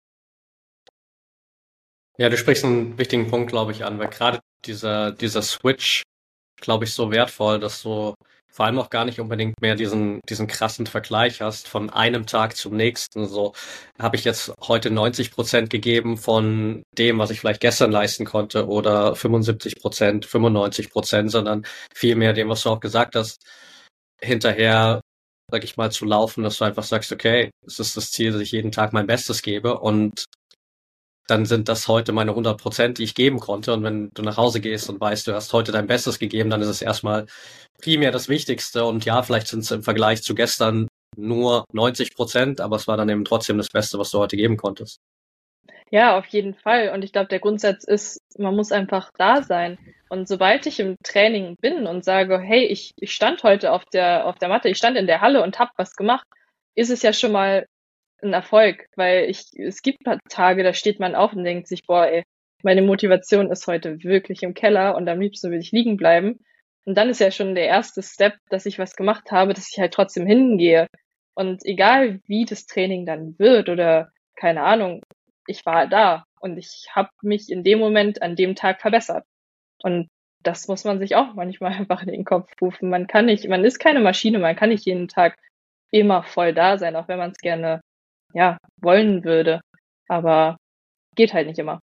Speaker 3: Ja, du sprichst einen wichtigen Punkt, glaube ich, an, weil gerade dieser Switch, glaube ich, so wertvoll, dass du vor allem auch gar nicht unbedingt mehr diesen krassen Vergleich hast von einem Tag zum nächsten. So habe ich jetzt heute 90% gegeben von dem, was ich vielleicht gestern leisten konnte oder 75%, 95%, sondern vielmehr dem, was du auch gesagt hast, hinterher, sag ich mal, zu laufen, dass du einfach sagst, okay, es ist das Ziel, dass ich jeden Tag mein Bestes gebe und dann sind das heute meine 100%, die ich geben konnte. Und wenn du nach Hause gehst und weißt, du hast heute dein Bestes gegeben, dann ist es erstmal primär das Wichtigste. Und ja, vielleicht sind es im Vergleich zu gestern nur 90%, aber es war dann eben trotzdem das Beste, was du heute geben konntest.
Speaker 1: Ja, auf jeden Fall. Und ich glaube, der Grundsatz ist, man muss einfach da sein. Und sobald ich im Training bin und sage, hey, ich stand heute auf der Matte, ich stand in der Halle und habe was gemacht, ist es ja schon mal ein Erfolg, weil es gibt Tage, da steht man auf und denkt sich, boah, ey, meine Motivation ist heute wirklich im Keller und am liebsten will ich liegen bleiben. Und dann ist ja schon der erste Step, dass ich was gemacht habe, dass ich halt trotzdem hingehe. Und egal wie das Training dann wird oder keine Ahnung, ich war da und ich habe mich in dem Moment an dem Tag verbessert. Und das muss man sich auch manchmal einfach in den Kopf rufen. Man ist keine Maschine, man kann nicht jeden Tag immer voll da sein, auch wenn man es gerne wollen würde. Aber geht halt nicht immer.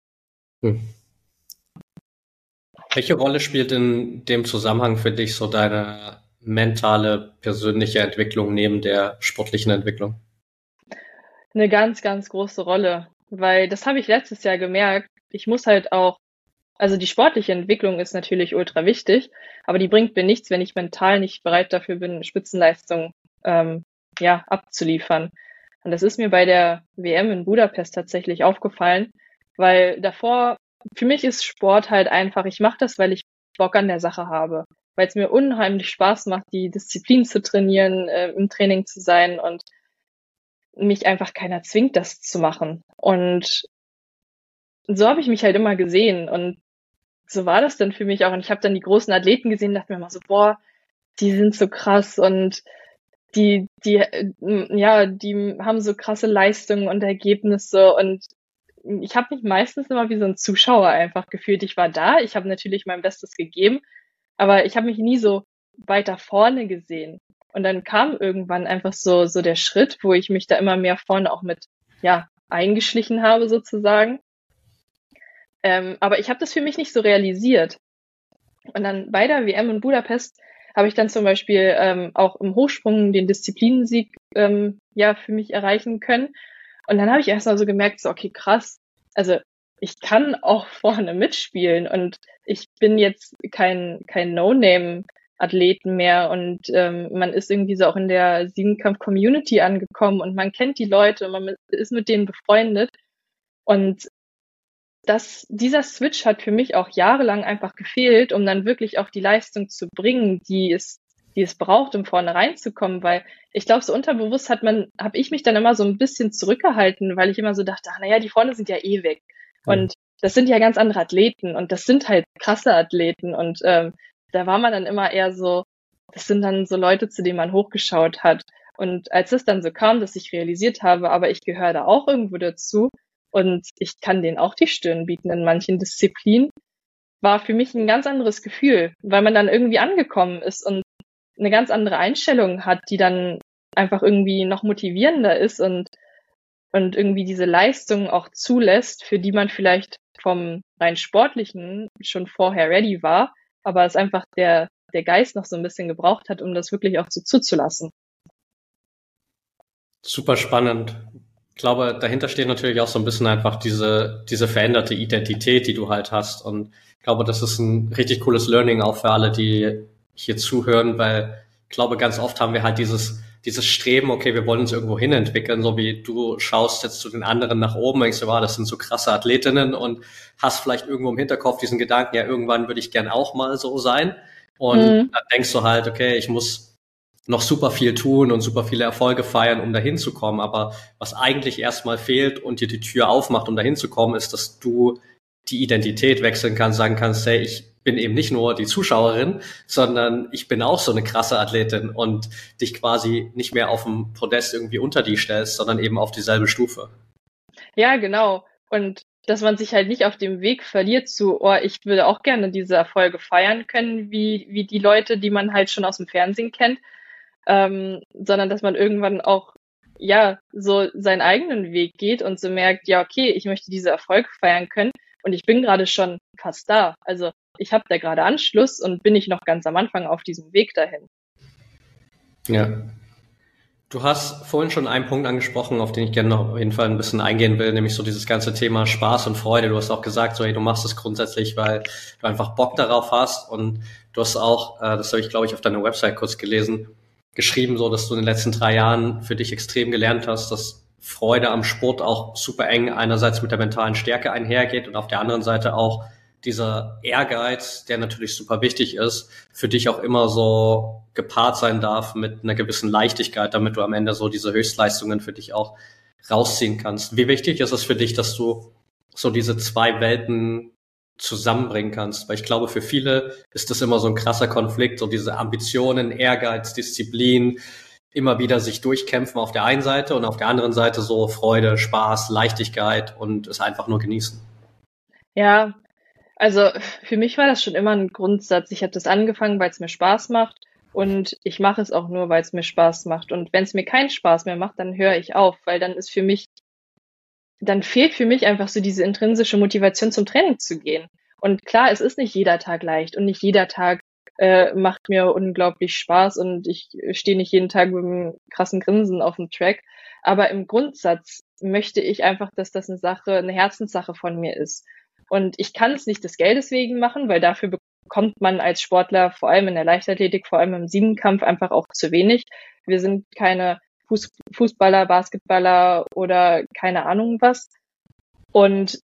Speaker 3: Welche Rolle spielt in dem Zusammenhang für dich so deine mentale, persönliche Entwicklung neben der sportlichen Entwicklung?
Speaker 1: Eine ganz, ganz große Rolle, weil das habe ich letztes Jahr gemerkt. Ich muss halt auch, also die sportliche Entwicklung ist natürlich ultra wichtig, aber die bringt mir nichts, wenn ich mental nicht bereit dafür bin, Spitzenleistung abzuliefern. Und das ist mir bei der WM in Budapest tatsächlich aufgefallen, weil davor, für mich ist Sport halt einfach, ich mache das, weil ich Bock an der Sache habe, weil es mir unheimlich Spaß macht, die Disziplin zu trainieren, im Training zu sein und mich einfach keiner zwingt, das zu machen. Und so habe ich mich halt immer gesehen und so war das dann für mich auch. Und ich habe dann die großen Athleten gesehen und dachte mir immer so, boah, die sind so krass und die haben so krasse Leistungen und Ergebnisse und ich habe mich meistens immer wie so ein Zuschauer einfach gefühlt. Ich war da, ich habe natürlich mein Bestes gegeben, aber ich habe mich nie so weiter vorne gesehen. Und dann kam irgendwann einfach so der Schritt, wo ich mich da immer mehr vorne auch mit eingeschlichen habe sozusagen. Aber ich habe das für mich nicht so realisiert. Und dann bei der WM in Budapest habe ich dann zum Beispiel auch im Hochsprung den Disziplinensieg für mich erreichen können. Und dann habe ich erst mal so gemerkt, so okay, krass, also ich kann auch vorne mitspielen und ich bin jetzt kein No-Name-Athleten mehr und man ist irgendwie so auch in der Siebenkampf-Community angekommen und man kennt die Leute und man ist mit denen befreundet. Und dieser Switch hat für mich auch jahrelang einfach gefehlt, um dann wirklich auch die Leistung zu bringen, die es braucht, um vorne reinzukommen, weil ich glaube, so unterbewusst habe ich mich dann immer so ein bisschen zurückgehalten, weil ich immer so dachte, die vorne sind ja eh weg. Und das sind ja ganz andere Athleten und das sind halt krasse Athleten und da war man dann immer eher so, das sind dann so Leute, zu denen man hochgeschaut hat. Und als es dann so kam, dass ich realisiert habe, aber ich gehöre da auch irgendwo dazu, und ich kann denen auch die Stirn bieten in manchen Disziplinen, war für mich ein ganz anderes Gefühl, weil man dann irgendwie angekommen ist und eine ganz andere Einstellung hat, die dann einfach irgendwie noch motivierender ist und und irgendwie diese Leistung auch zulässt, für die man vielleicht vom rein Sportlichen schon vorher ready war, aber es einfach der Geist noch so ein bisschen gebraucht hat, um das wirklich auch so zuzulassen.
Speaker 3: Super spannend. Ich glaube, dahinter steht natürlich auch so ein bisschen einfach diese veränderte Identität, die du halt hast. Und ich glaube, das ist ein richtig cooles Learning auch für alle, die hier zuhören, weil ich glaube, ganz oft haben wir halt dieses Streben, okay, wir wollen uns irgendwo hin entwickeln, so wie du schaust jetzt zu den anderen nach oben, denkst du, wow, das sind so krasse Athletinnen und hast vielleicht irgendwo im Hinterkopf diesen Gedanken, ja, irgendwann würde ich gern auch mal so sein. Und dann denkst du halt, okay, ich muss noch super viel tun und super viele Erfolge feiern, um dahin zu kommen. Aber was eigentlich erstmal fehlt und dir die Tür aufmacht, um dahin zu kommen, ist, dass du die Identität wechseln kannst, sagen kannst, hey, ich bin eben nicht nur die Zuschauerin, sondern ich bin auch so eine krasse Athletin und dich quasi nicht mehr auf dem Podest irgendwie unter die stellst, sondern eben auf dieselbe Stufe.
Speaker 1: Ja, genau. Und dass man sich halt nicht auf dem Weg verliert zu, oh, ich würde auch gerne diese Erfolge feiern können, wie die Leute, die man halt schon aus dem Fernsehen kennt, sondern dass man irgendwann auch ja so seinen eigenen Weg geht und so merkt, ja, okay, ich möchte diese Erfolge feiern können und ich bin gerade schon fast da. Also ich habe da gerade Anschluss und bin ich noch ganz am Anfang auf diesem Weg dahin.
Speaker 3: Ja. Du hast vorhin schon einen Punkt angesprochen, auf den ich gerne noch auf jeden Fall ein bisschen eingehen will, nämlich so dieses ganze Thema Spaß und Freude. Du hast auch gesagt, so, hey, du machst es grundsätzlich, weil du einfach Bock darauf hast und du hast auch, das habe ich, glaube ich, auf deiner Website kurz gelesen, geschrieben, so, dass du in den letzten 3 Jahren für dich extrem gelernt hast, dass Freude am Sport auch super eng einerseits mit der mentalen Stärke einhergeht und auf der anderen Seite auch dieser Ehrgeiz, der natürlich super wichtig ist, für dich auch immer so gepaart sein darf mit einer gewissen Leichtigkeit, damit du am Ende so diese Höchstleistungen für dich auch rausziehen kannst. Wie wichtig ist es für dich, dass du so diese 2 Welten zusammenbringen kannst? Weil ich glaube, für viele ist das immer so ein krasser Konflikt, so diese Ambitionen, Ehrgeiz, Disziplin, immer wieder sich durchkämpfen auf der einen Seite und auf der anderen Seite so Freude, Spaß, Leichtigkeit und es einfach nur genießen.
Speaker 1: Ja, also für mich war das schon immer ein Grundsatz. Ich habe das angefangen, weil es mir Spaß macht und ich mache es auch nur, weil es mir Spaß macht. Und wenn es mir keinen Spaß mehr macht, dann höre ich auf, weil dann fehlt für mich einfach so diese intrinsische Motivation zum Training zu gehen. Und klar, es ist nicht jeder Tag leicht und nicht jeder Tag macht mir unglaublich Spaß und ich stehe nicht jeden Tag mit einem krassen Grinsen auf dem Track. Aber im Grundsatz möchte ich einfach, dass das eine Herzenssache von mir ist. Und ich kann es nicht des Geldes wegen machen, weil dafür bekommt man als Sportler, vor allem in der Leichtathletik, vor allem im Siebenkampf, einfach auch zu wenig. Wir sind keine Fußballer, Basketballer oder keine Ahnung was. Und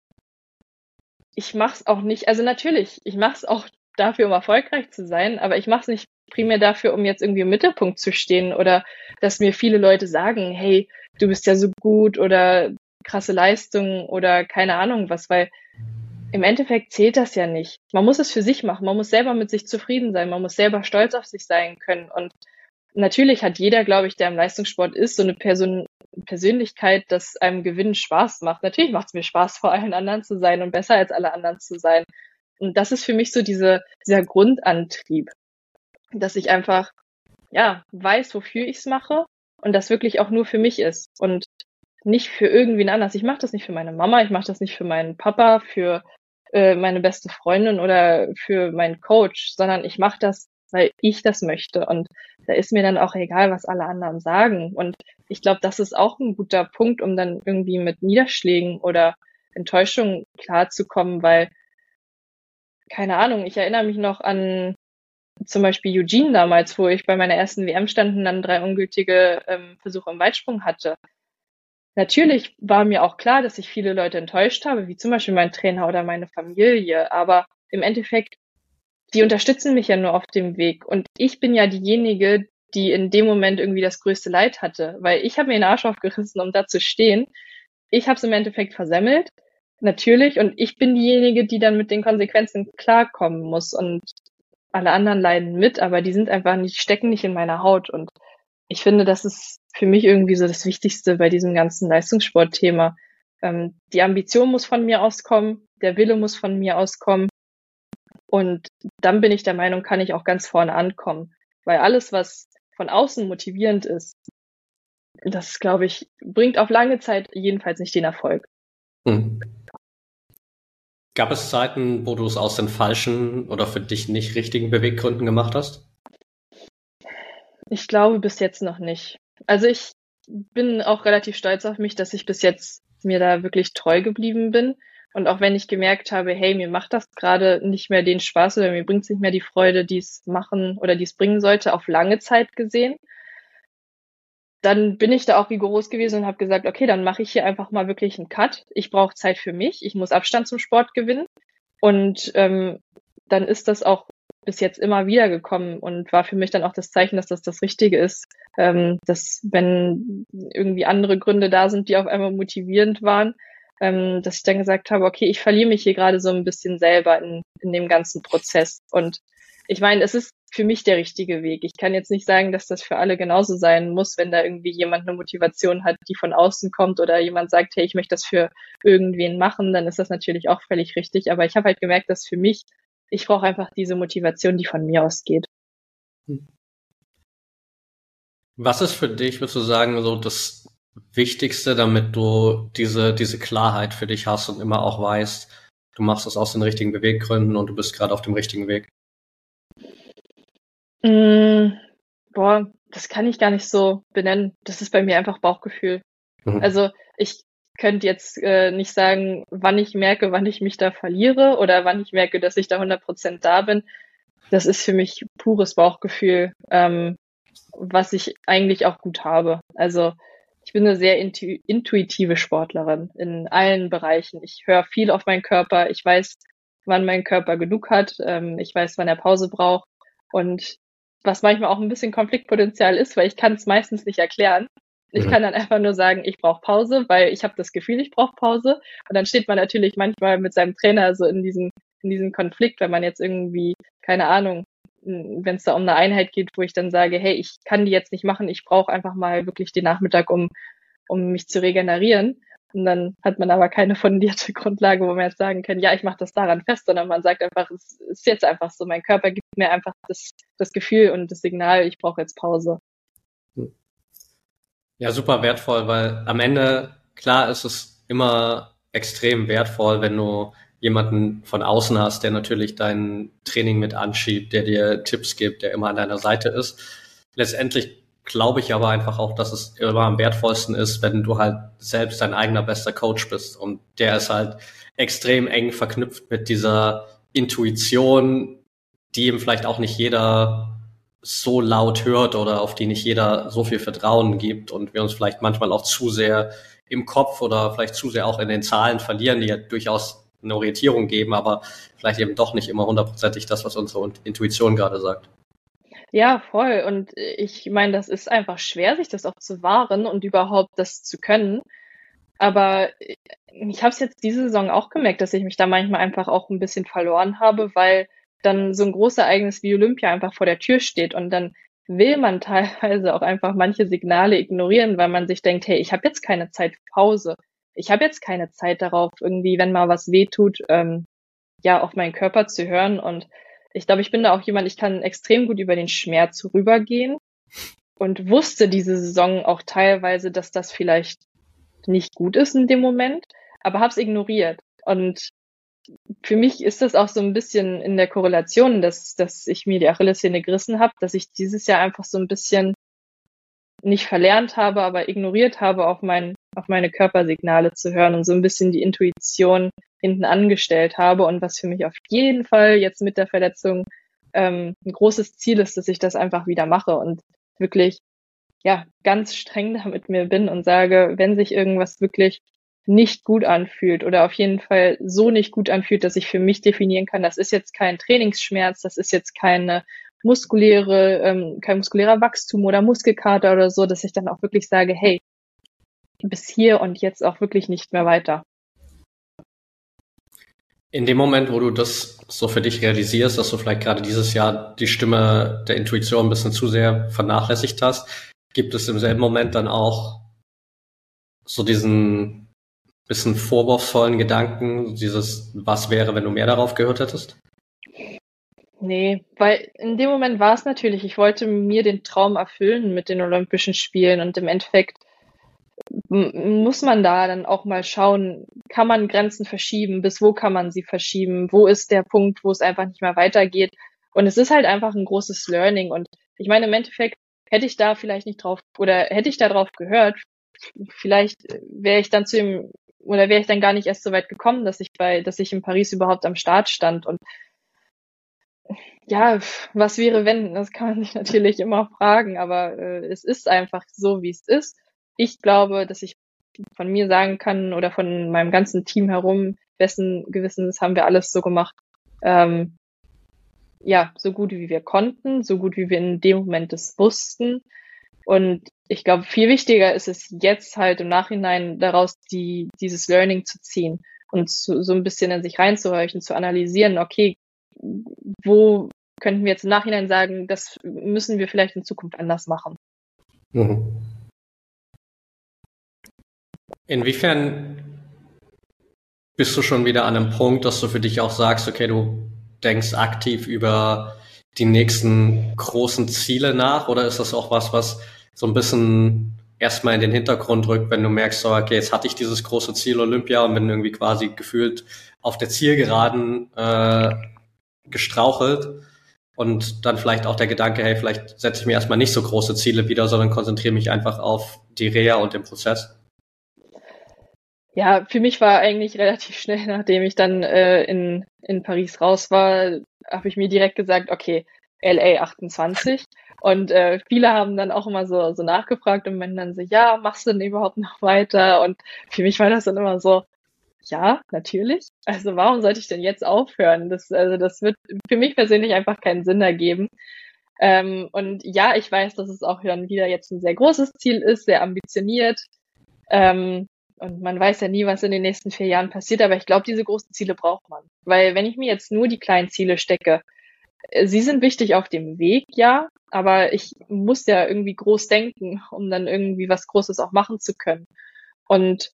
Speaker 1: ich mache es auch nicht, also natürlich, ich mache es auch dafür, um erfolgreich zu sein, aber ich mache es nicht primär dafür, um jetzt irgendwie im Mittelpunkt zu stehen oder dass mir viele Leute sagen, hey, du bist ja so gut oder krasse Leistung oder keine Ahnung was, weil im Endeffekt zählt das ja nicht. Man muss es für sich machen, man muss selber mit sich zufrieden sein, man muss selber stolz auf sich sein können. Und natürlich hat jeder, glaube ich, der im Leistungssport ist, so eine Persönlichkeit, dass einem Gewinnen Spaß macht. Natürlich macht es mir Spaß, vor allen anderen zu sein und besser als alle anderen zu sein. Und das ist für mich so dieser Grundantrieb, dass ich einfach, ja, weiß, wofür ich es mache und das wirklich auch nur für mich ist und nicht für irgendwen anders. Ich mache das nicht für meine Mama, ich mache das nicht für meinen Papa, für meine beste Freundin oder für meinen Coach, sondern ich mache das, weil ich das möchte. Und da ist mir dann auch egal, was alle anderen sagen. Und ich glaube, das ist auch ein guter Punkt, um dann irgendwie mit Niederschlägen oder Enttäuschungen klarzukommen, weil, keine Ahnung, ich erinnere mich noch an zum Beispiel Eugene damals, wo ich bei meiner ersten WM stand und dann 3 ungültige Versuche im Weitsprung hatte. Natürlich war mir auch klar, dass ich viele Leute enttäuscht habe, wie zum Beispiel mein Trainer oder meine Familie, aber im Endeffekt, die unterstützen mich ja nur auf dem Weg und ich bin ja diejenige, die in dem Moment irgendwie das größte Leid hatte, weil ich habe mir den Arsch aufgerissen, um da zu stehen. Ich habe es im Endeffekt versemmelt, natürlich, und ich bin diejenige, die dann mit den Konsequenzen klarkommen muss und alle anderen leiden mit, aber die sind einfach nicht, stecken nicht in meiner Haut und ich finde, das ist für mich irgendwie so das Wichtigste bei diesem ganzen Leistungssportthema. Die Ambition muss von mir auskommen, der Wille muss von mir auskommen und dann bin ich der Meinung, kann ich auch ganz vorne ankommen. Weil alles, was von außen motivierend ist, das, glaube ich, bringt auf lange Zeit jedenfalls nicht den Erfolg.
Speaker 3: Hm. Gab es Zeiten, wo du es aus den falschen oder für dich nicht richtigen Beweggründen gemacht hast?
Speaker 1: Ich glaube bis jetzt noch nicht. Also ich bin auch relativ stolz auf mich, dass ich bis jetzt mir da wirklich treu geblieben bin. Und auch wenn ich gemerkt habe, hey, mir macht das gerade nicht mehr den Spaß oder mir bringt es nicht mehr die Freude, die es machen oder die es bringen sollte, auf lange Zeit gesehen, dann bin ich da auch rigoros gewesen und habe gesagt, okay, dann mache ich hier einfach mal wirklich einen Cut. Ich brauche Zeit für mich, ich muss Abstand zum Sport gewinnen. Und dann ist das auch bis jetzt immer wieder gekommen und war für mich dann auch das Zeichen, dass das das Richtige ist, dass wenn irgendwie andere Gründe da sind, die auf einmal motivierend waren, dass ich dann gesagt habe, okay, ich verliere mich hier gerade so ein bisschen selber in dem ganzen Prozess. Und ich meine, es ist für mich der richtige Weg. Ich kann jetzt nicht sagen, dass das für alle genauso sein muss, wenn da irgendwie jemand eine Motivation hat, die von außen kommt oder jemand sagt, hey, ich möchte das für irgendwen machen, dann ist das natürlich auch völlig richtig. Aber ich habe halt gemerkt, dass für mich, ich brauche einfach diese Motivation, die von mir ausgeht.
Speaker 3: Was ist für dich, würdest du sagen, so das Wichtigste, damit du diese Klarheit für dich hast und immer auch weißt, du machst es aus den richtigen Beweggründen und du bist gerade auf dem richtigen Weg?
Speaker 1: Boah, das kann ich gar nicht so benennen. Das ist bei mir einfach Bauchgefühl. Also ich könnte jetzt nicht sagen, wann ich merke, wann ich mich da verliere oder wann ich merke, dass ich da 100% da bin. Das ist für mich pures Bauchgefühl, was ich eigentlich auch gut habe. Also ich bin eine sehr intuitive Sportlerin in allen Bereichen. Ich höre viel auf meinen Körper. Ich weiß, wann mein Körper genug hat. Ich weiß, wann er Pause braucht. Und was manchmal auch ein bisschen Konfliktpotenzial ist, weil ich kann es meistens nicht erklären. Ich kann dann einfach nur sagen, ich brauche Pause, weil ich habe das Gefühl, ich brauche Pause. Und dann steht man natürlich manchmal mit seinem Trainer so in diesem Konflikt, wenn man jetzt irgendwie, keine Ahnung, wenn es da um eine Einheit geht, wo ich dann sage, hey, ich kann die jetzt nicht machen, ich brauche einfach mal wirklich den Nachmittag, um mich zu regenerieren. Und dann hat man aber keine fundierte Grundlage, wo man jetzt sagen kann, ja, ich mache das daran fest, sondern man sagt einfach, es ist jetzt einfach so, mein Körper gibt mir einfach das Gefühl und das Signal, ich brauche jetzt Pause.
Speaker 3: Ja, super wertvoll, weil am Ende, klar, ist es immer extrem wertvoll, wenn du jemanden von außen hast, der natürlich dein Training mit anschiebt, der dir Tipps gibt, der immer an deiner Seite ist. Letztendlich glaube ich aber einfach auch, dass es immer am wertvollsten ist, wenn du halt selbst dein eigener bester Coach bist. Und der ist halt extrem eng verknüpft mit dieser Intuition, die ihm vielleicht auch nicht jeder so laut hört oder auf die nicht jeder so viel Vertrauen gibt und wir uns vielleicht manchmal auch zu sehr im Kopf oder vielleicht zu sehr auch in den Zahlen verlieren, die ja durchaus eine Orientierung geben, aber vielleicht eben doch nicht immer hundertprozentig das, was unsere Intuition gerade sagt.
Speaker 1: Ja, voll. Und ich meine, das ist einfach schwer, sich das auch zu wahren und überhaupt das zu können. Aber ich habe es jetzt diese Saison auch gemerkt, dass ich mich da manchmal einfach auch ein bisschen verloren habe, weil dann so ein großes Ereignis wie Olympia einfach vor der Tür steht und dann will man teilweise auch einfach manche Signale ignorieren, weil man sich denkt, hey, ich habe jetzt keine Zeit für Pause. Ich habe jetzt keine Zeit darauf, irgendwie, wenn mal was wehtut, ja, auf meinen Körper zu hören. Und ich glaube, ich bin da auch jemand, ich kann extrem gut über den Schmerz rübergehen und wusste diese Saison auch teilweise, dass das vielleicht nicht gut ist in dem Moment, aber habe es ignoriert. Und für mich ist das auch so ein bisschen in der Korrelation, dass ich mir die Achillessehne gerissen habe, dass ich dieses Jahr einfach so ein bisschen nicht verlernt habe, aber ignoriert habe, auf meine Körpersignale zu hören und so ein bisschen die Intuition hinten angestellt habe. Und was für mich auf jeden Fall jetzt mit der Verletzung ein großes Ziel ist, dass ich das einfach wieder mache und wirklich ja ganz streng damit mir bin und sage, wenn sich irgendwas wirklich nicht gut anfühlt oder auf jeden Fall so nicht gut anfühlt, dass ich für mich definieren kann, das ist jetzt kein Trainingsschmerz, das ist jetzt kein muskulärer Wachstum oder Muskelkater oder so, dass ich dann auch wirklich sage, hey, bis hier und jetzt auch wirklich nicht mehr weiter.
Speaker 3: In dem Moment, wo du das so für dich realisierst, dass du vielleicht gerade dieses Jahr die Stimme der Intuition ein bisschen zu sehr vernachlässigt hast, gibt es im selben Moment dann auch so diesen bisschen vorwurfsvollen Gedanken, dieses, was wäre, wenn du mehr darauf gehört hättest?
Speaker 1: Nee, weil in dem Moment war es natürlich, ich wollte mir den Traum erfüllen mit den Olympischen Spielen und im Endeffekt muss man da dann auch mal schauen, kann man Grenzen verschieben, bis wo kann man sie verschieben, wo ist der Punkt, wo es einfach nicht mehr weitergeht. Und es ist halt einfach ein großes Learning. Und ich meine, im Endeffekt hätte ich da vielleicht nicht drauf oder hätte ich da drauf gehört, vielleicht wäre ich dann wäre ich dann gar nicht erst so weit gekommen, dass ich in Paris überhaupt am Start stand. Und ja, was wäre, wenn? Das kann man sich natürlich immer fragen, aber es ist einfach so, wie es ist. Ich glaube, dass ich von mir sagen kann oder von meinem ganzen Team herum, besten Gewissens haben wir alles so gemacht, ja, so gut wie wir konnten, so gut wie wir in dem Moment es wussten. Und ich glaube, viel wichtiger ist es jetzt halt im Nachhinein daraus dieses Learning zu ziehen und so ein bisschen in sich reinzuhorchen, zu analysieren, okay, wo könnten wir jetzt im Nachhinein sagen, das müssen wir vielleicht in Zukunft anders machen.
Speaker 3: Mhm. Inwiefern bist du schon wieder an einem Punkt, dass du für dich auch sagst, okay, du denkst aktiv über die nächsten großen Ziele nach, oder ist das auch was so ein bisschen erstmal in den Hintergrund rückt, wenn du merkst, so, okay, jetzt hatte ich dieses große Ziel Olympia und bin irgendwie quasi gefühlt auf der Zielgeraden gestrauchelt und dann vielleicht auch der Gedanke, hey, vielleicht setze ich mir erstmal nicht so große Ziele wieder, sondern konzentriere mich einfach auf die Reha und den Prozess?
Speaker 1: Ja, für mich war eigentlich relativ schnell, nachdem ich dann in Paris raus war, habe ich mir direkt gesagt, okay, LA 28. Und viele haben dann auch immer so nachgefragt und wenn dann so, ja, machst du denn überhaupt noch weiter? Und für mich war das dann immer so, ja, natürlich. Also warum sollte ich denn jetzt aufhören? Das wird für mich persönlich einfach keinen Sinn ergeben. Und ja, ich weiß, dass es auch dann wieder jetzt ein sehr großes Ziel ist, sehr ambitioniert. Und man weiß ja nie, was in den nächsten 4 Jahren passiert, aber ich glaube, diese großen Ziele braucht man. Weil wenn ich mir jetzt nur die kleinen Ziele stecke, sie sind wichtig auf dem Weg, ja, aber ich muss ja irgendwie groß denken, um dann irgendwie was Großes auch machen zu können. Und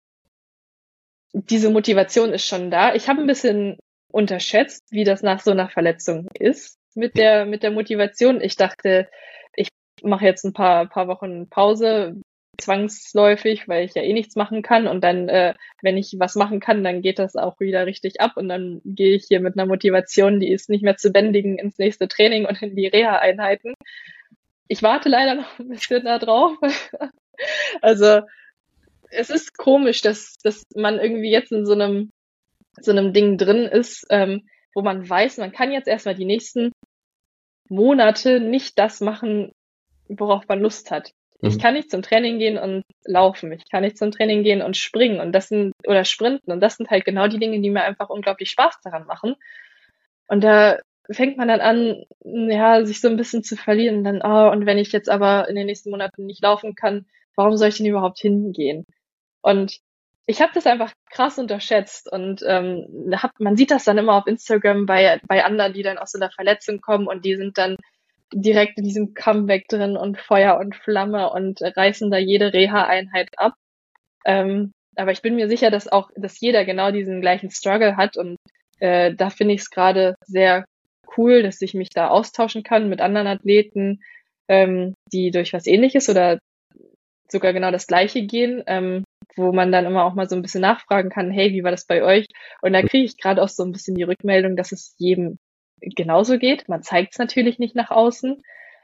Speaker 1: diese Motivation ist schon da. Ich habe ein bisschen unterschätzt, wie das nach so einer Verletzung ist mit der Motivation. Ich dachte, ich mache jetzt ein paar Wochen Pause, zwangsläufig, weil ich ja eh nichts machen kann. Und dann, wenn ich was machen kann, dann geht das auch wieder richtig ab. Und dann gehe ich hier mit einer Motivation, die ist nicht mehr zu bändigen, ins nächste Training und in die Reha-Einheiten. Ich warte leider noch ein bisschen da drauf. Also es ist komisch, dass man irgendwie jetzt in so einem Ding drin ist, wo man weiß, man kann jetzt erstmal die nächsten Monate nicht das machen, worauf man Lust hat. Ich kann nicht zum Training gehen und laufen. Ich kann nicht zum Training gehen und springen oder sprinten. Und das sind halt genau die Dinge, die mir einfach unglaublich Spaß daran machen. Und da fängt man dann an, ja, sich so ein bisschen zu verlieren. Und dann, und wenn ich jetzt aber in den nächsten Monaten nicht laufen kann, warum soll ich denn überhaupt hingehen? Und ich habe das einfach krass unterschätzt und man sieht das dann immer auf Instagram bei anderen, die dann aus so einer Verletzung kommen und die sind dann direkt in diesem Comeback drin und Feuer und Flamme und reißen da jede Reha-Einheit ab. Aber ich bin mir sicher, dass jeder genau diesen gleichen Struggle hat und da finde ich es gerade sehr cool, dass ich mich da austauschen kann mit anderen Athleten, die durch was Ähnliches oder sogar genau das Gleiche gehen, wo man dann immer auch mal so ein bisschen nachfragen kann, hey, wie war das bei euch? Und da kriege ich gerade auch so ein bisschen die Rückmeldung, dass es jedem genauso geht. Man zeigt es natürlich nicht nach außen.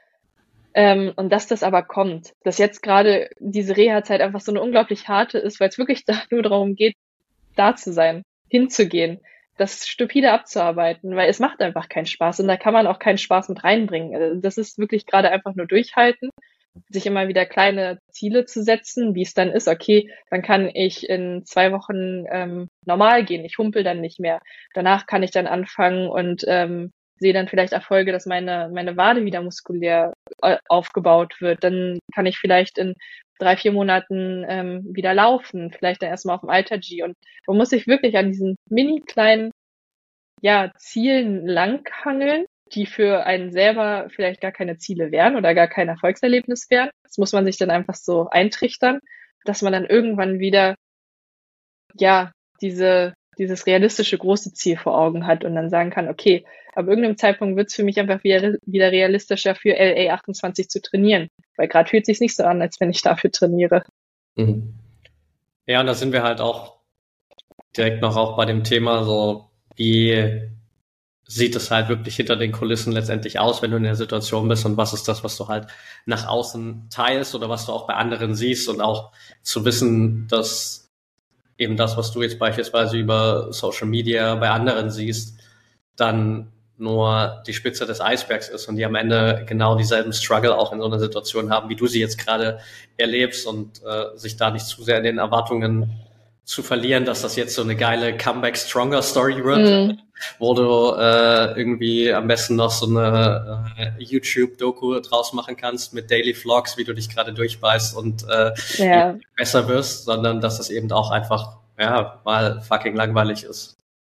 Speaker 1: Und dass das aber kommt, dass jetzt gerade diese Reha-Zeit einfach so eine unglaublich harte ist, weil es wirklich da nur darum geht, da zu sein, hinzugehen, das stupide abzuarbeiten, weil es macht einfach keinen Spaß und da kann man auch keinen Spaß mit reinbringen. Das ist wirklich gerade einfach nur durchhalten, sich immer wieder kleine Ziele zu setzen, wie es dann ist, okay, dann kann ich in 2 Wochen normal gehen, ich humpel dann nicht mehr. Danach kann ich dann anfangen und sehe dann vielleicht Erfolge, dass meine Wade wieder muskulär aufgebaut wird. Dann kann ich vielleicht in 3, 4 Monaten wieder laufen, vielleicht dann erstmal auf dem Alter-G. Und man muss sich wirklich an diesen mini kleinen Zielen langhangeln, die für einen selber vielleicht gar keine Ziele wären oder gar kein Erfolgserlebnis wären. Das muss man sich dann einfach so eintrichtern, dass man dann irgendwann wieder dieses realistische große Ziel vor Augen hat und dann sagen kann, okay, ab irgendeinem Zeitpunkt wird es für mich einfach wieder realistischer für LA 28 zu trainieren, weil gerade fühlt es sich nicht so an, als wenn ich dafür trainiere.
Speaker 3: Mhm. Ja, und da sind wir halt auch direkt noch auch bei dem Thema so, wie sieht es halt wirklich hinter den Kulissen letztendlich aus, wenn du in der Situation bist, und was ist das, was du halt nach außen teilst oder was du auch bei anderen siehst, und auch zu wissen, dass eben das, was du jetzt beispielsweise über Social Media bei anderen siehst, dann nur die Spitze des Eisbergs ist und die am Ende genau dieselben Struggle auch in so einer Situation haben, wie du sie jetzt gerade erlebst, und sich da nicht zu sehr in den Erwartungen zu verlieren, dass das jetzt so eine geile Comeback-Stronger-Story wird, wo du irgendwie am besten noch so eine YouTube-Doku draus machen kannst mit Daily Vlogs, wie du dich gerade durchbeißt und
Speaker 1: Ja,
Speaker 3: besser wirst, sondern dass es eben auch einfach mal fucking langweilig ist.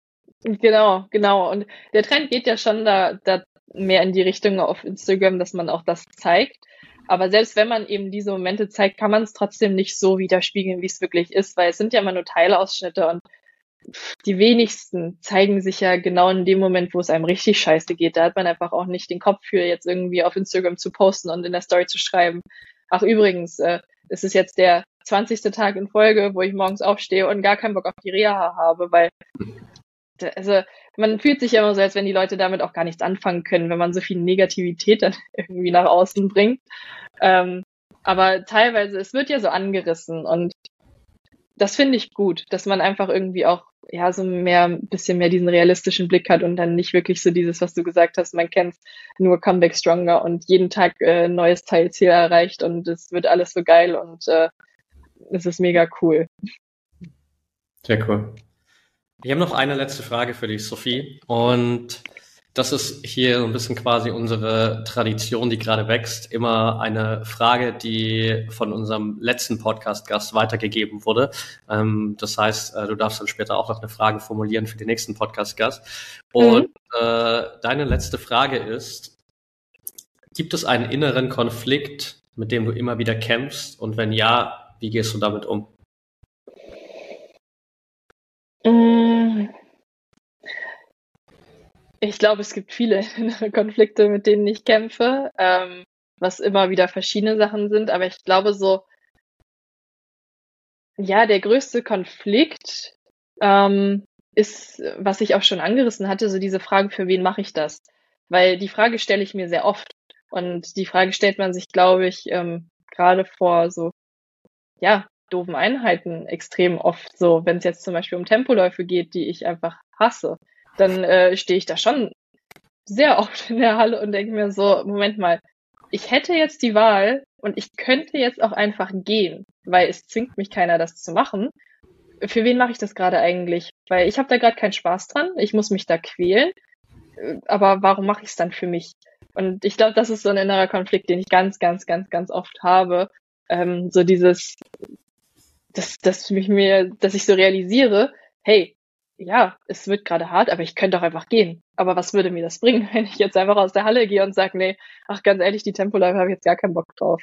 Speaker 1: genau. Und der Trend geht ja schon da mehr in die Richtung auf Instagram, dass man auch das zeigt. Aber selbst wenn man eben diese Momente zeigt, kann man es trotzdem nicht so widerspiegeln, wie es wirklich ist, weil es sind ja immer nur Teilausschnitte und die wenigsten zeigen sich ja genau in dem Moment, wo es einem richtig scheiße geht. Da hat man einfach auch nicht den Kopf für, jetzt irgendwie auf Instagram zu posten und in der Story zu schreiben. Ach, übrigens, es ist jetzt der 20. Tag in Folge, wo ich morgens aufstehe und gar keinen Bock auf die Reha habe, weil also man fühlt sich ja immer so, als wenn die Leute damit auch gar nichts anfangen können, wenn man so viel Negativität dann irgendwie nach außen bringt. Aber teilweise, es wird ja so angerissen und das finde ich gut, dass man einfach irgendwie auch so ein bisschen mehr diesen realistischen Blick hat und dann nicht wirklich so dieses, was du gesagt hast, man kennt nur Comeback Stronger und jeden Tag neues Teilziel erreicht und es wird alles so geil und es ist mega cool.
Speaker 3: Sehr cool. Ich habe noch eine letzte Frage für dich, Sophie, und das ist hier so ein bisschen quasi unsere Tradition, die gerade wächst. Immer eine Frage, die von unserem letzten Podcast-Gast weitergegeben wurde. Das heißt, du darfst dann später auch noch eine Frage formulieren für den nächsten Podcast-Gast. Und deine letzte Frage ist, gibt es einen inneren Konflikt, mit dem du immer wieder kämpfst? Und wenn ja, wie gehst du damit um?
Speaker 1: Ich glaube, es gibt viele Konflikte, mit denen ich kämpfe, was immer wieder verschiedene Sachen sind. Aber ich glaube so, der größte Konflikt ist, was ich auch schon angerissen hatte, so diese Frage, für wen mache ich das? Weil die Frage stelle ich mir sehr oft. Und die Frage stellt man sich, glaube ich, gerade vor so, doofen Einheiten extrem oft so, wenn es jetzt zum Beispiel um Tempoläufe geht, die ich einfach hasse, dann stehe ich da schon sehr oft in der Halle und denke mir so, Moment mal, ich hätte jetzt die Wahl und ich könnte jetzt auch einfach gehen, weil es zwingt mich keiner, das zu machen. Für wen mache ich das gerade eigentlich? Weil ich habe da gerade keinen Spaß dran, ich muss mich da quälen, aber warum mache ich es dann für mich? Und ich glaube, das ist so ein innerer Konflikt, den ich ganz, ganz, ganz, ganz oft habe. So dieses, dass ich so realisiere, hey, ja, es wird gerade hart, aber ich könnte auch einfach gehen. Aber was würde mir das bringen, wenn ich jetzt einfach aus der Halle gehe und sage, nee, ach ganz ehrlich, die Tempoläufe habe ich jetzt gar keinen Bock drauf.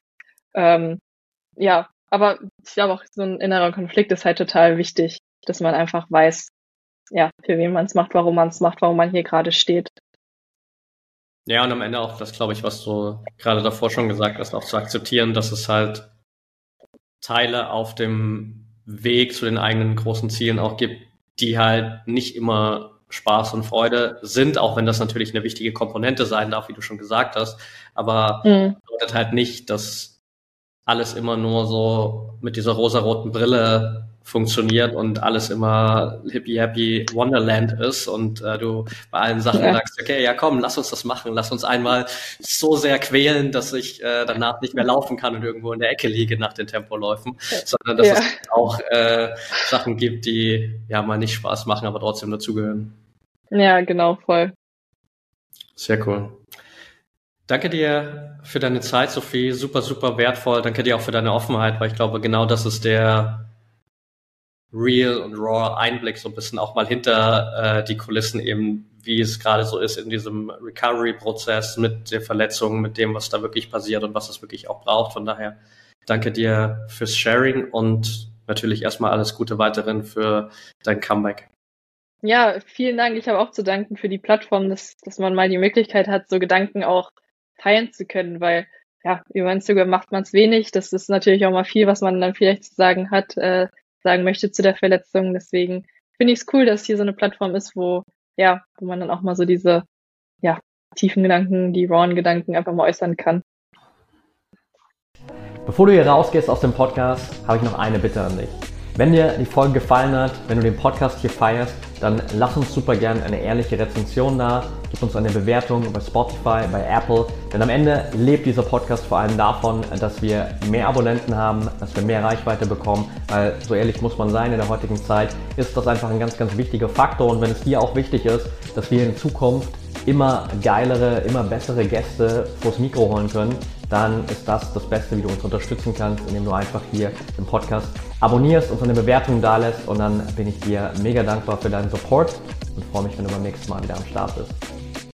Speaker 1: Aber ich glaube auch, so ein innerer Konflikt ist halt total wichtig, dass man einfach weiß, für wen man es macht, warum man hier gerade steht.
Speaker 3: Ja, und am Ende auch das, glaube ich, was du gerade davor schon gesagt hast, auch zu akzeptieren, dass es halt Teile auf dem Weg zu den eigenen großen Zielen auch gibt, die halt nicht immer Spaß und Freude sind, auch wenn das natürlich eine wichtige Komponente sein darf, wie du schon gesagt hast. Aber bedeutet halt nicht, dass alles immer nur so mit dieser rosaroten Brille funktioniert und alles immer hippie Wonderland ist und du bei allen Sachen sagst, okay, ja komm, lass uns das machen, lass uns einmal so sehr quälen, dass ich danach nicht mehr laufen kann und irgendwo in der Ecke liege nach den Tempoläufen, sondern dass es auch Sachen gibt, die mal nicht Spaß machen, aber trotzdem dazugehören.
Speaker 1: Ja, genau, voll.
Speaker 3: Sehr cool. Danke dir für deine Zeit, Sophie. Super, super wertvoll. Danke dir auch für deine Offenheit, weil ich glaube, genau das ist der real und raw Einblick so ein bisschen auch mal hinter die Kulissen eben, wie es gerade so ist in diesem Recovery-Prozess mit der Verletzung, mit dem, was da wirklich passiert und was es wirklich auch braucht. Von daher danke dir fürs Sharing und natürlich erstmal alles Gute weiterhin für dein Comeback.
Speaker 1: Ja, vielen Dank. Ich habe auch zu danken für die Plattform, dass man mal die Möglichkeit hat, so Gedanken auch teilen zu können, weil über Instagram macht man es wenig. Das ist natürlich auch mal viel, was man dann vielleicht zu sagen hat. sagen möchte zu der Verletzung. Deswegen finde ich es cool, dass hier so eine Plattform ist, wo man dann auch mal so diese tiefen Gedanken, die rawen Gedanken einfach mal äußern kann.
Speaker 4: Bevor du hier rausgehst aus dem Podcast, habe ich noch eine Bitte an dich. Wenn dir die Folge gefallen hat, wenn du den Podcast hier feierst, dann lass uns super gerne eine ehrliche Rezension da, gib uns eine Bewertung bei Spotify, bei Apple, denn am Ende lebt dieser Podcast vor allem davon, dass wir mehr Abonnenten haben, dass wir mehr Reichweite bekommen, weil so ehrlich muss man sein, in der heutigen Zeit ist das einfach ein ganz, ganz wichtiger Faktor und wenn es dir auch wichtig ist, dass wir in Zukunft immer geilere, immer bessere Gäste vors Mikro holen können, dann ist das Beste, wie du uns unterstützen kannst, indem du einfach hier den Podcast abonnierst, uns eine Bewertung dalässt und dann bin ich dir mega dankbar für deinen Support und freue mich, wenn du beim nächsten Mal wieder am Start bist.